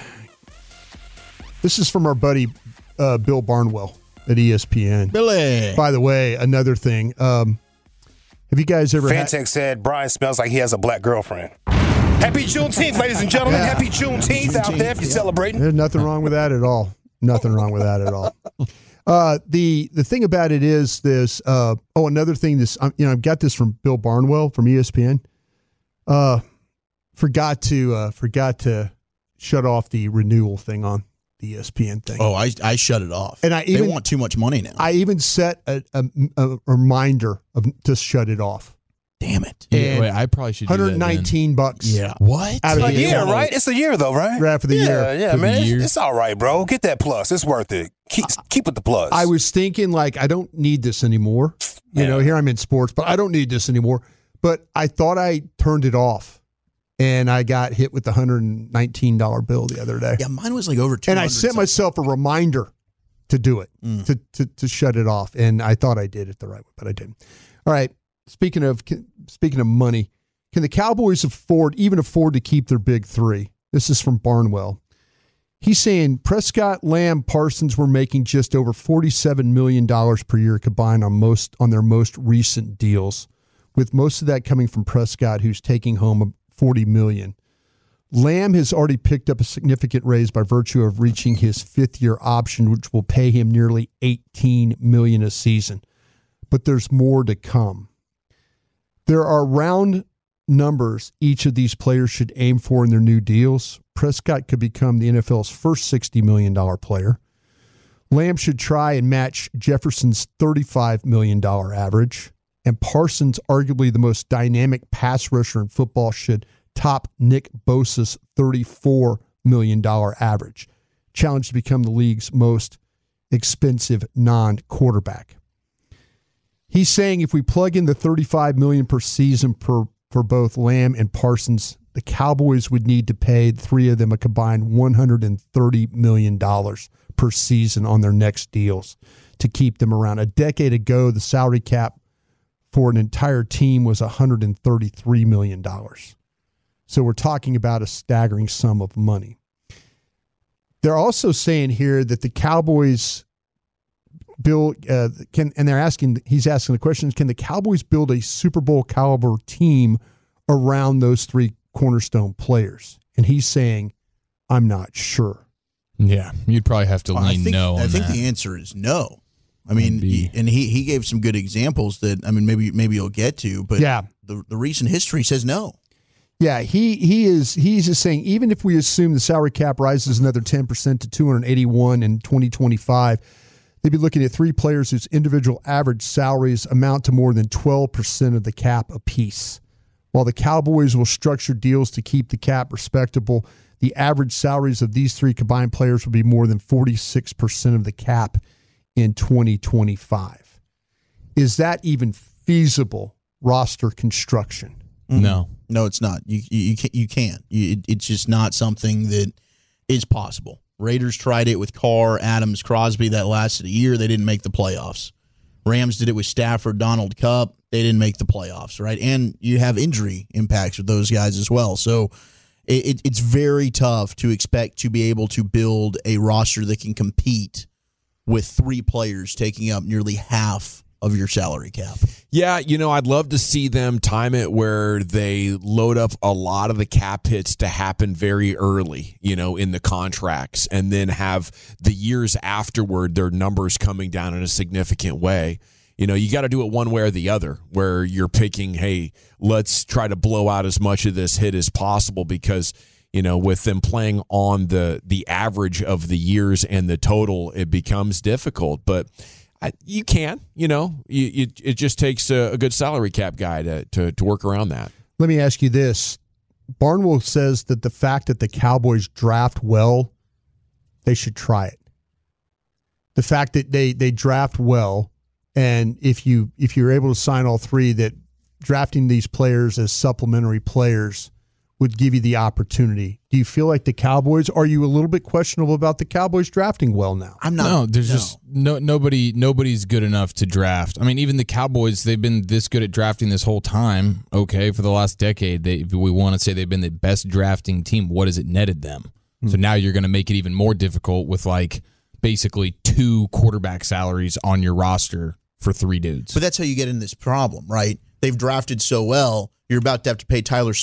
This is from our buddy uh, Bill Barnwell at E S P N. Billy. By the way, another thing. Um, have you guys ever had... Fantech said Brian smells like he has a black girlfriend. Happy Juneteenth, ladies and gentlemen. Yeah. Happy Juneteenth, Juneteenth out there if you're yeah. celebrating. There's nothing wrong with that at all. Nothing wrong with that at all. Uh, the the thing about it is this. Uh, oh, another thing. This um, you know, I've got this from Bill Barnwell from E S P N. Uh, forgot to uh, forgot to shut off the renewal thing on the E S P N thing. Oh, I I shut it off. And I even they want too much money now. I even set a, a, a reminder of to shut it off. Damn it! Yeah, wait, I probably should. one hundred nineteen bucks. Yeah. What? Out of a year, right? It's a year though, right? Right for the yeah, year. Yeah, yeah, man. It's, it's all right, bro. Get that plus. It's worth it. Keep keep with the plus. I was thinking like I don't need this anymore. You yeah. know, here I'm in sports, but I don't need this anymore. But I thought I turned it off, and I got hit with the one hundred nineteen dollars bill the other day. Yeah, mine was like over two hundred. And I set myself a reminder to do it, mm. to, to to shut it off, and I thought I did it the right way, but I didn't. All right. Speaking of speaking of money, can the Cowboys afford even afford to keep their big three? This is from Barnwell. He's saying Prescott, Lamb, Parsons were making just over forty-seven million dollars per year combined on most on their most recent deals, with most of that coming from Prescott, who's taking home forty million dollars. Lamb has already picked up a significant raise by virtue of reaching his fifth-year option, which will pay him nearly eighteen million dollars a season. But there's more to come. There are round numbers each of these players should aim for in their new deals. Prescott could become the N F L's first sixty million dollars player. Lamb should try and match Jefferson's thirty-five million dollars average. And Parsons, arguably the most dynamic pass rusher in football, should top Nick Bosa's thirty-four million dollars average. Challenge to become the league's most expensive non-quarterback. He's saying if we plug in the thirty-five million dollars per season per, for both Lamb and Parsons, the Cowboys would need to pay the three of them a combined one hundred thirty million dollars per season on their next deals to keep them around. A decade ago, the salary cap for an entire team was one hundred thirty-three million dollars. So we're talking about a staggering sum of money. They're also saying here that the Cowboys build uh, can, and they're asking. He's asking the question: can the Cowboys build a Super Bowl caliber team around those three cornerstone players? And he's saying, "I'm not sure." Yeah, you'd probably have to well, lean I think, no. I on think that. the answer is no. I mean, he, and he he gave some good examples that I mean maybe maybe you'll get to, but yeah. the the recent history says no. Yeah, he he is he's just saying even if we assume the salary cap rises another ten percent to two hundred eighty-one in twenty twenty-five, they'd be looking at three players whose individual average salaries amount to more than twelve percent of the cap apiece. While the Cowboys will structure deals to keep the cap respectable, the average salaries of these three combined players will be more than forty-six percent of the cap in twenty twenty-five. Is that even feasible roster construction? No. No, it's not. You you, you can't. You can't. You, it, it's just not something that is possible. Raiders tried it with Carr, Adams, Crosby. That lasted a year. They didn't make the playoffs. Rams did it with Stafford, Donald, Cup. They didn't make the playoffs, right? And you have injury impacts with those guys as well. So it, it, it's very tough to expect to be able to build a roster that can compete with three players taking up nearly half of your salary cap. Yeah, you know, I'd love to see them time it where they load up a lot of the cap hits to happen very early, you know, in the contracts, and then have the years afterward their numbers coming down in a significant way. You know, you got to do it one way or the other, where you're picking, hey, let's try to blow out as much of this hit as possible, because, you know, with them playing on the the average of the years and the total, it becomes difficult. But I, you can, you know, you, you, it just takes a, a good salary cap guy to, to to work around that. Let me ask you this. Barnwell says that the fact that the Cowboys draft well, they should try it. The fact that they, they draft well, and if you if you're able to sign all three, that drafting these players as supplementary players would give you the opportunity. Do you feel like the Cowboys, are you a little bit questionable about the Cowboys drafting well now? I'm not. No, there's no. just no nobody nobody's good enough to draft. I mean, even the Cowboys, they've been this good at drafting this whole time. Okay, for the last decade, they, if we want to say they've been the best drafting team, what has it netted them? Mm-hmm. So now you're going to make it even more difficult with like basically two quarterback salaries on your roster for three dudes. But that's how you get in this problem, right? They've drafted so well, you're about to have to pay Tyler Smith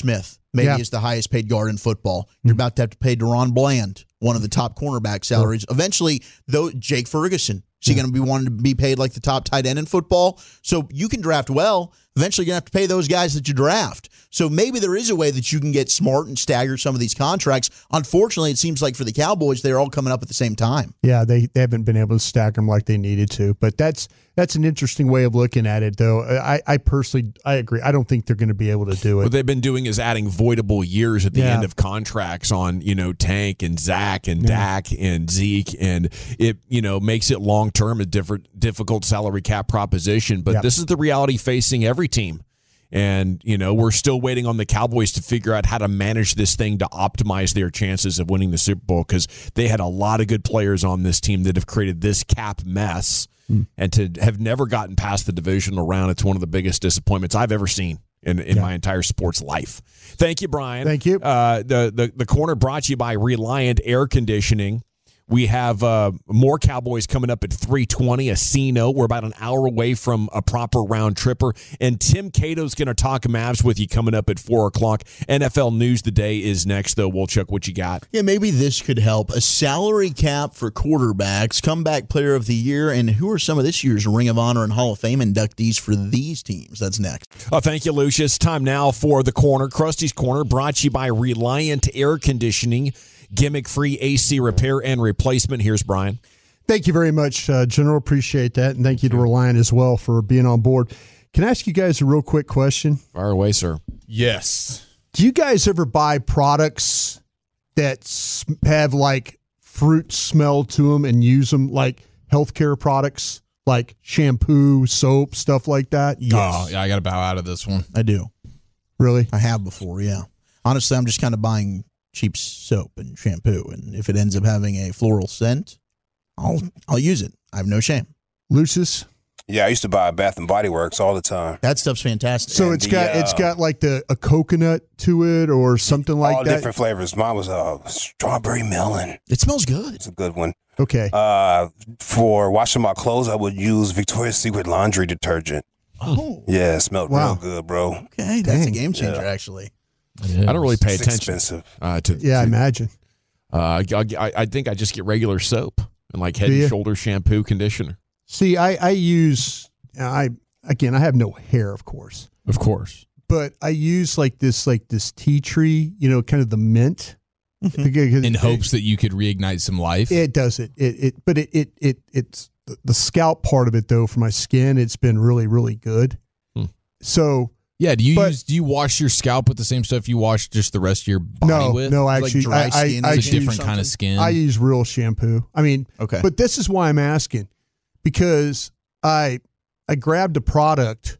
maybe Yeah. is the highest paid guard in football. You're about to have to pay Deron Bland, one of the top cornerback salaries. Eventually, though, Jake Ferguson. Is he going to be wanting to be paid like the top tight end in football? So you can draft well. Eventually, you're going to have to pay those guys that you draft. So maybe there is a way that you can get smart and stagger some of these contracts. Unfortunately, it seems like for the Cowboys, they're all coming up at the same time. Yeah, they, they haven't been able to stack them like they needed to. But that's that's an interesting way of looking at it, though. I, I personally, I agree. I don't think they're going to be able to do it. What they've been doing is adding voidable years at the Yeah. end of contracts on, you know, Tank and Zach and Yeah. Dak and Zeke, and it, you know, makes it long term a different, difficult salary cap proposition. But Yep. this is the reality facing every team. And, you know, we're still waiting on the Cowboys to figure out how to manage this thing to optimize their chances of winning the Super Bowl, because they had a lot of good players on this team that have created this cap mess. Mm. And to have never gotten past the divisional round, it's one of the biggest disappointments I've ever seen in, in Yeah. my entire sports life. Thank you, Brian. Thank you. Uh, the, the, the corner brought to you by Reliant Air Conditioning. We have uh, more Cowboys coming up at three twenty, a C-No. We're about an hour away from a proper round tripper. And Tim Cato's going to talk Mavs with you coming up at four o'clock. N F L News Today is next, though. Wolchuk, what you got? Yeah, maybe this could help. A salary cap for quarterbacks, comeback player of the year, and who are some of this year's Ring of Honor and Hall of Fame inductees for these teams? That's next. Oh, thank you, Lucius. Time now for the corner. Krusty's Corner, brought to you by Reliant Air Conditioning. Gimmick-free A C repair and replacement. Here's Brian. Thank you very much, uh, General. Appreciate that. And thank you to Reliant as well for being on board. Can I ask you guys a real quick question? Fire away, sir. Yes. Do you guys ever buy products that s- have like fruit smell to them and use them like healthcare products, like shampoo, soap, stuff like that? Oh, yeah, I got to bow out of this one. I do. Really? I have before, yeah. Honestly, I'm just kind of buying cheap soap and shampoo, and if it ends up having a floral scent, I'll I'll use it. I have no shame. Lucius? Yeah, I used to buy Bath and Body Works all the time. That stuff's fantastic. So And it's the, got uh, it's got like the a coconut to it or something like all that. different flavors. Mine was uh, strawberry melon. It smells good. It's a good one. Okay. Uh, for washing my clothes, I would use Victoria's Secret laundry detergent. Oh, Yeah, it smelled Wow. real good, bro. okay, that's a Dang. game changer, Yeah. actually. I don't really pay It's attention expensive. uh, to. Yeah, I to- imagine. Uh, I, I, I think I just get regular soap and like Head Do and you? Shoulder shampoo, conditioner. See, I I use I again I have no hair, of course, Of course. but I use like this like this tea tree, you know, kind of the mint. Because In it- hopes that you could reignite some life. It does it. It it but it it it it's the, the scalp part of it though for my skin. It's been really really good. Hmm. So yeah, do you but- use do you wash your scalp with the same stuff you wash just the rest of your body no with? no Like actually dry I, skin I, I is It's a use different kind of skin. I use real shampoo. I mean, Okay. but this is why I'm asking because I I grabbed a product,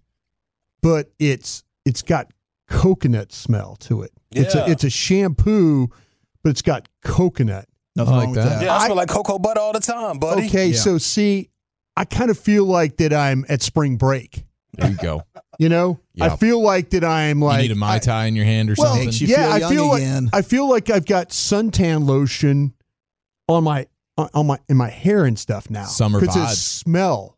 but it's it's got coconut smell to it. It's a Yeah. it's a shampoo, but it's got coconut. Nothing I wrong like with that. that. Yeah, I, I- smell like cocoa butter all the time, buddy. Okay, Yeah. so see, I kind of feel like that I'm at spring break. There you go. You know, Yeah. I feel like that I'm like you need a Mai Tai in your hand or well, something. Makes you yeah, feel I young feel again. like I feel like I've got suntan lotion on my on on my in my hair and stuff now. Summer because vibes. it smell.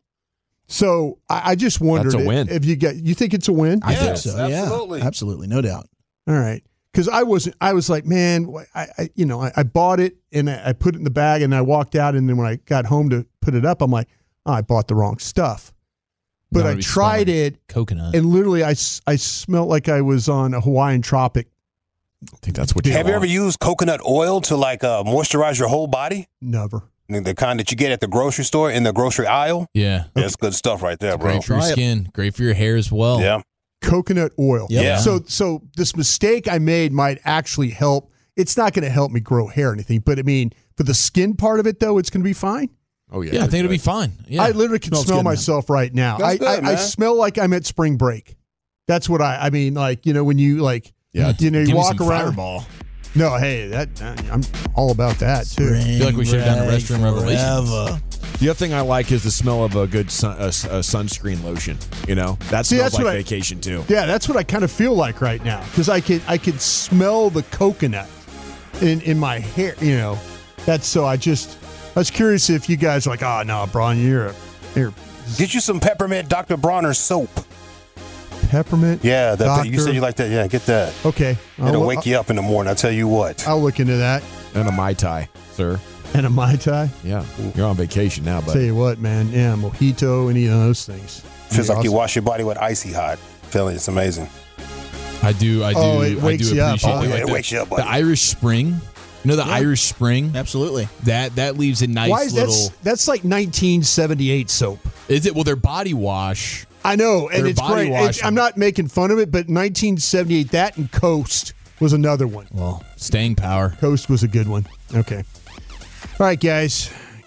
So I, I just wondered That's a if- win. if you get you think it's a win. I think Yes, so. absolutely. Yeah, absolutely, no doubt. All right. Because I wasn't, I was like, man, I, I you know, I, I bought it and I, I put it in the bag and I walked out. And then when I got home to put it up, I'm like, oh, I bought the wrong stuff. But You I wanna be tried smelling it coconut. and literally I, s- I smelled like I was on a Hawaiian tropic. I think that's what you Have you want. ever used coconut oil to like uh, moisturize your whole body? Never. I mean, the kind that you get at the grocery store in the grocery aisle. yeah. That's good stuff right there, bro. Great for your Try it. skin. Great for your hair as well. Yeah. Coconut oil. Yep. Yeah. So, so this mistake I made might actually help. It's not going to help me grow hair or anything, but I mean, for the skin part of it though, it's going to be fine. Oh, yeah. Yeah, I think it'll be fine. Yeah. I literally can Smells smell good, man. myself right now. That's I, good, I, I man. smell like I'm at spring break. That's what I, I mean, like, you know, when you like, Yeah, you know, Give you me walk some around. Fireball. No, hey, that I'm all about that too. I feel like we should have done a restroom revelations. Forever. The other thing I like is the smell of a good sun, uh, uh, sunscreen lotion. You know, that See, smells that's like what I- vacation too. Yeah, that's what I kind of feel like right now because I can I can smell the coconut in in my hair. You know, that's so I just I was curious if you guys are like, oh no, Braun, you're a, you're Get you some peppermint Doctor Bronner soap. peppermint. Yeah, that, doctor. you said you like that. Yeah, get that. Okay. It'll I'll, wake you up in the morning. I'll tell you what. I'll look into that. And a Mai Tai, sir. And a Mai Tai? Yeah. You're on vacation now, buddy. Tell you what, man. Yeah, mojito, any of those things. Feels like awesome. you wash your body with icy hot. Feeling it's amazing. I do. I do. Oh, it wakes I do you up. appreciate Oh, it. yeah, Like it the, wakes you up, buddy. the Irish Spring. You know the Yeah. Irish Spring? Absolutely. That that leaves a nice Why is little. that's, that's like nineteen seventy-eight soap. Is it? Well, their body wash. I know, and Their it's body great. wash. It, I'm not making fun of it, but nineteen seventy-eight, that and Coast was another one. Well, staying power. Coast was a good one. Okay. All right, guys.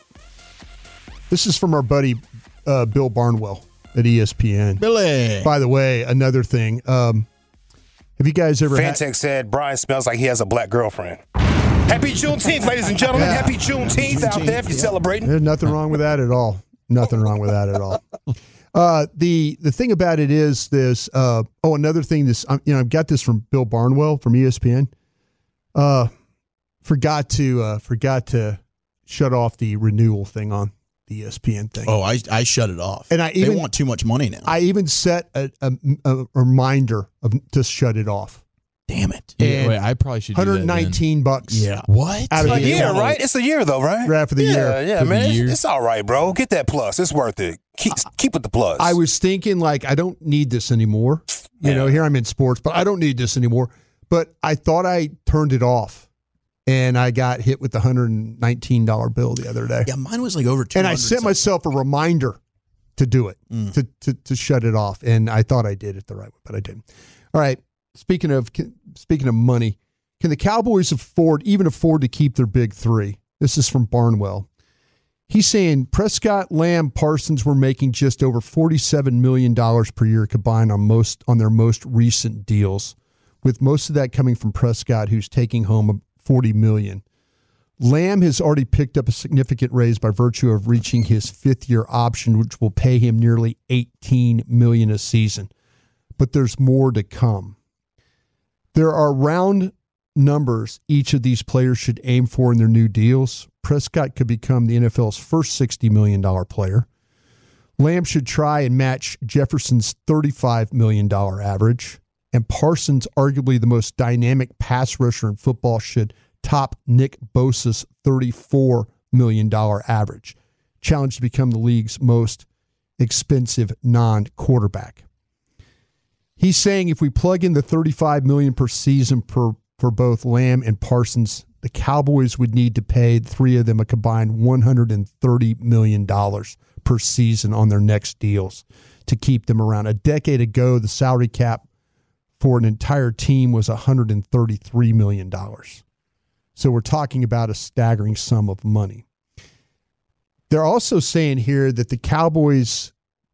This is from our buddy uh, Bill Barnwell at E S P N. Billy. By the way, another thing. Um, have you guys ever had... Fantech said Brian smells like he has a black girlfriend. Happy Juneteenth, ladies and gentlemen. Yeah. Happy Juneteenth, out there if you're yeah. celebrating. There's nothing wrong with that at all. Nothing wrong with that at all. Uh, the the thing about it is this. Uh, oh, another thing. This um, you know I've got this from Bill Barnwell from E S P N. Uh, forgot to uh, forgot to shut off the renewal thing on the E S P N thing. Oh, I I shut it off. And I even they want too much money now. I even set a, a, a reminder of to shut it off. Damn it. Yeah, And wait, I probably should do that one hundred nineteen bucks. Yeah. What? Out of A the year, annual. right? It's a year, though, right? Right for the yeah, year. Yeah, For the man. It's, year. it's all right, bro. Get that plus. It's worth it. Keep, keep with the plus. I was thinking like I don't need this anymore. You Yeah. know, here I'm in sports, but I don't need this anymore. But I thought I turned it off, and I got hit with the one hundred nineteen dollars bill the other day. Yeah, mine was like over two And hundred. I sent myself a reminder to do it, Mm. to, to to shut it off. And I thought I did it the right way, but I didn't. All right. Speaking of speaking of money, can the Cowboys afford even afford to keep their big three? This is from Barnwell. He's saying Prescott, Lamb, Parsons were making just over forty-seven million dollars per year combined on most on their most recent deals, with most of that coming from Prescott, who's taking home forty million dollars. Lamb has already picked up a significant raise by virtue of reaching his fifth-year option, which will pay him nearly eighteen million dollars a season. But there's more to come. There are round numbers each of these players should aim for in their new deals. Prescott could become the N F L's first sixty million dollars player. Lamb should try and match Jefferson's thirty-five million dollars average. And Parsons, arguably the most dynamic pass rusher in football, should top Nick Bosa's thirty-four million dollars average. Challenge to become the league's most expensive non-quarterback. He's saying if we plug in the thirty-five million dollars per season per, for both Lamb and Parsons, the Cowboys would need to pay the three of them a combined one hundred thirty million dollars per season on their next deals to keep them around. A decade ago, the salary cap for an entire team was one hundred thirty-three million dollars. So we're talking about a staggering sum of money. They're also saying here that the Cowboys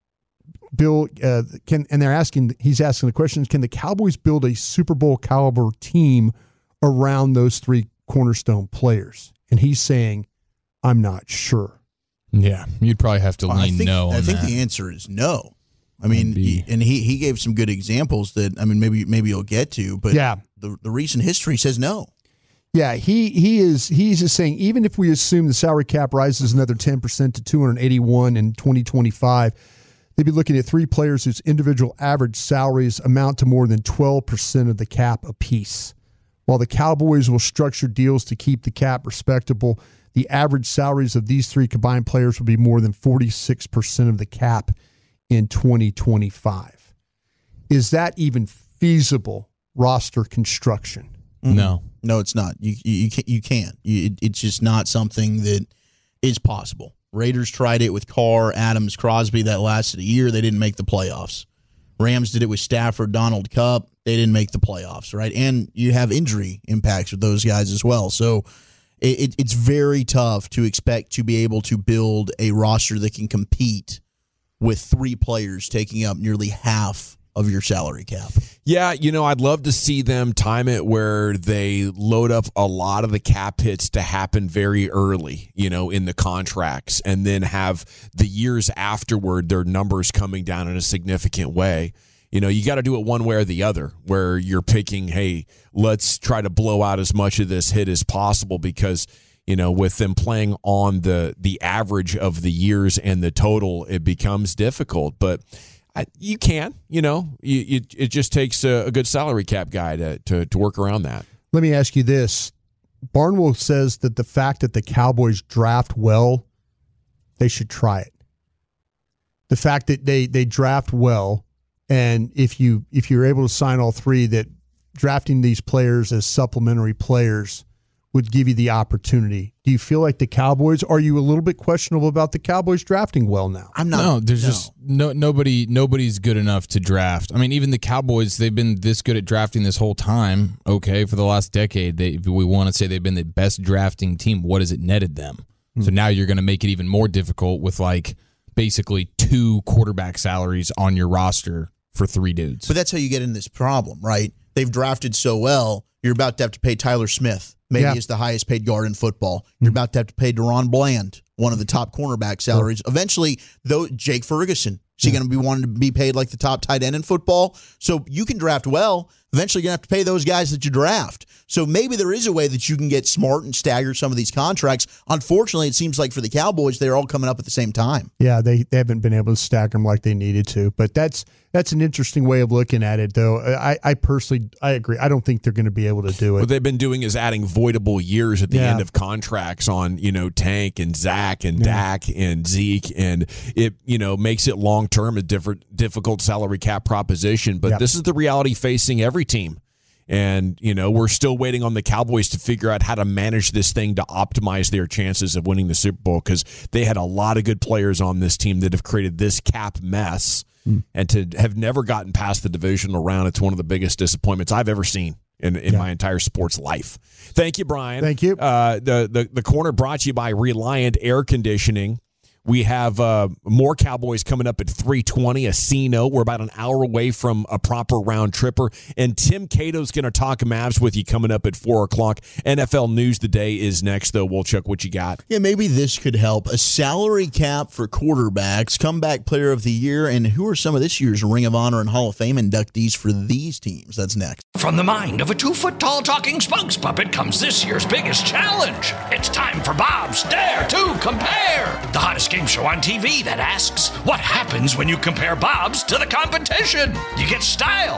build uh, can, and they're asking. He's asking the question: can the Cowboys build a Super Bowl caliber team around those three cornerstone players? And he's saying, "I'm not sure." Yeah, you'd probably have to Well, I lean think, no on I think that. the answer is no. I mean, he, and he he gave some good examples that I mean maybe maybe you'll get to, but Yeah. the the recent history says no. Yeah, he he is he's just saying even if we assume the salary cap rises another ten percent to two hundred eighty-one in twenty twenty-five, they'd be looking at three players whose individual average salaries amount to more than twelve percent of the cap apiece. While the Cowboys will structure deals to keep the cap respectable, the average salaries of these three combined players will be more than forty-six percent of the cap in twenty twenty-five. Is that even feasible roster construction? No. No, it's not. You you, you can't. You can't. You, it, it's just not something that is possible. Raiders tried it with Carr, Adams, Crosby. That lasted a year. They didn't make the playoffs. Rams did it with Stafford, Donald Cup. They didn't make the playoffs, right? And you have injury impacts with those guys as well. So it, it, it's very tough to expect to be able to build a roster that can compete with three players taking up nearly half of your salary cap. Yeah, you know, I'd love to see them time it where they load up a lot of the cap hits to happen very early, you know, in the contracts, and then have the years afterward their numbers coming down in a significant way. You know, you got to do it one way or the other, where you're picking, hey, let's try to blow out as much of this hit as possible, because, you know, with them playing on the the average of the years and the total, it becomes difficult. But I, you can, you know, you, you, it just takes a, a good salary cap guy to, to to work around that. Let me ask you this. Barnwell says that the fact that the Cowboys draft well, they should try it. The fact that they, they draft well, and if you if you're able to sign all three, that drafting these players as supplementary players would give you the opportunity. Do you feel like the Cowboys, are you a little bit questionable about the Cowboys drafting well now? I'm not. No, there's no. just no nobody nobody's good enough to draft. I mean, even the Cowboys, they've been this good at drafting this whole time. Okay, for the last decade, they if we want to say they've been the best drafting team. What has it netted them? Hmm. So now you're going to make it even more difficult with like basically two quarterback salaries on your roster for three dudes. But that's how you get in this problem, right? They've drafted so well, you're about to have to pay Tyler Smith. Maybe yeah. it's the highest paid guard in football. You're about to have to pay Deron Bland, one of the top cornerback salaries. Yeah. Eventually, though, Jake Ferguson. Is he yeah. going to be wanting to be paid like the top tight end in football? So you can draft well. Eventually, you're going to have to pay those guys that you draft. So maybe there is a way that you can get smart and stagger some of these contracts. Unfortunately, it seems like for the Cowboys, they're all coming up at the same time. Yeah, they, they haven't been able to stack them like they needed to. But that's that's an interesting way of looking at it, though. I, I personally, I agree. I don't think they're going to be able to do it. What they've been doing is adding voidable years at the Yeah. end of contracts on, you know, Tank and Zach and Yeah. Dak and Zeke, and it, you know, makes it long term a different, difficult salary cap proposition. But Yep. this is the reality facing every team. And, you know, we're still waiting on the Cowboys to figure out how to manage this thing to optimize their chances of winning the Super Bowl, because they had a lot of good players on this team that have created this cap mess. Mm. And to have never gotten past the divisional round, it's one of the biggest disappointments I've ever seen in, in Yeah. my entire sports life. Thank you, Brian. Thank you. Uh, the, the, the corner brought to you by Reliant Air Conditioning. We have uh, more Cowboys coming up at three twenty, a C-No. We're about an hour away from a proper round tripper. And Tim Cato's going to talk Mavs with you coming up at four o'clock. N F L News Today is next, though. Wolchuk, what you got? Yeah, maybe this could help. A salary cap for quarterbacks, comeback player of the year, and who are some of this year's Ring of Honor and Hall of Fame inductees for these teams? That's next. From the mind of a two-foot-tall talking spokes puppet comes this year's biggest challenge. It's time for Bob's Dare to Compare, the hottest game show on T V that asks, what happens when you compare Bob's to the competition? You get style.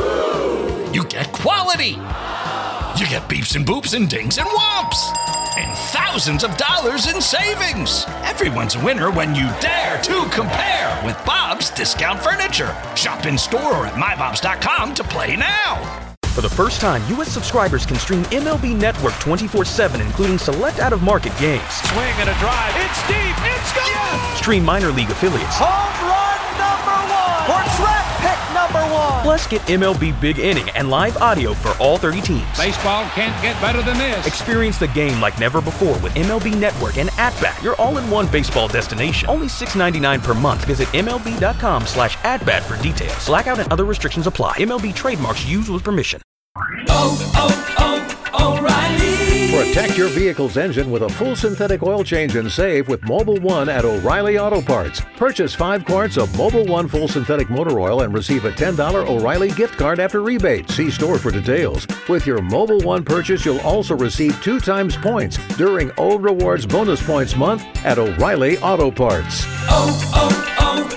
You get quality. You get beeps and boops and dings and whomps. And thousands of dollars in savings. Everyone's a winner when you dare to compare with Bob's Discount Furniture. Shop in store or at my bobs dot com to play now. For the first time, U S subscribers can stream M L B Network twenty-four seven, including select out-of-market games. Swing and a drive. It's deep. It's gone. Yes. Stream minor league affiliates. Home run number one. For track pick number one. Plus, get M L B Big Inning and live audio for all thirty teams. Baseball can't get better than this. Experience the game like never before with M L B Network and At-Bat, your all-in-one baseball destination. Only six ninety-nine per month. Visit M L B dot com slash at-bat for details. Blackout and other restrictions apply. M L B trademarks used with permission. Oh, oh, oh, O'Reilly. Protect your vehicle's engine with a full synthetic oil change and save with Mobil one at O'Reilly Auto Parts. Purchase five quarts of Mobil one full synthetic motor oil and receive a ten dollars O'Reilly gift card after rebate. See store for details. With your Mobil one purchase, you'll also receive two times points during O Rewards Bonus Points Month at O'Reilly Auto Parts. Oh,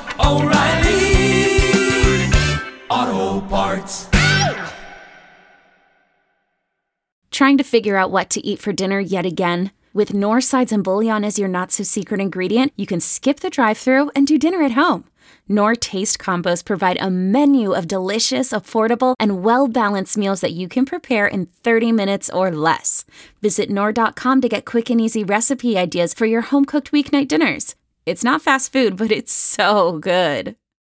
oh, oh, O'Reilly Auto Parts. Trying to figure out what to eat for dinner yet again? With Knorr Sides and Bouillon as your not-so-secret ingredient, you can skip the drive-thru and do dinner at home. Knorr Taste Combos provide a menu of delicious, affordable, and well-balanced meals that you can prepare in thirty minutes or less. Visit Knorr dot com to get quick and easy recipe ideas for your home-cooked weeknight dinners. It's not fast food, but it's so good.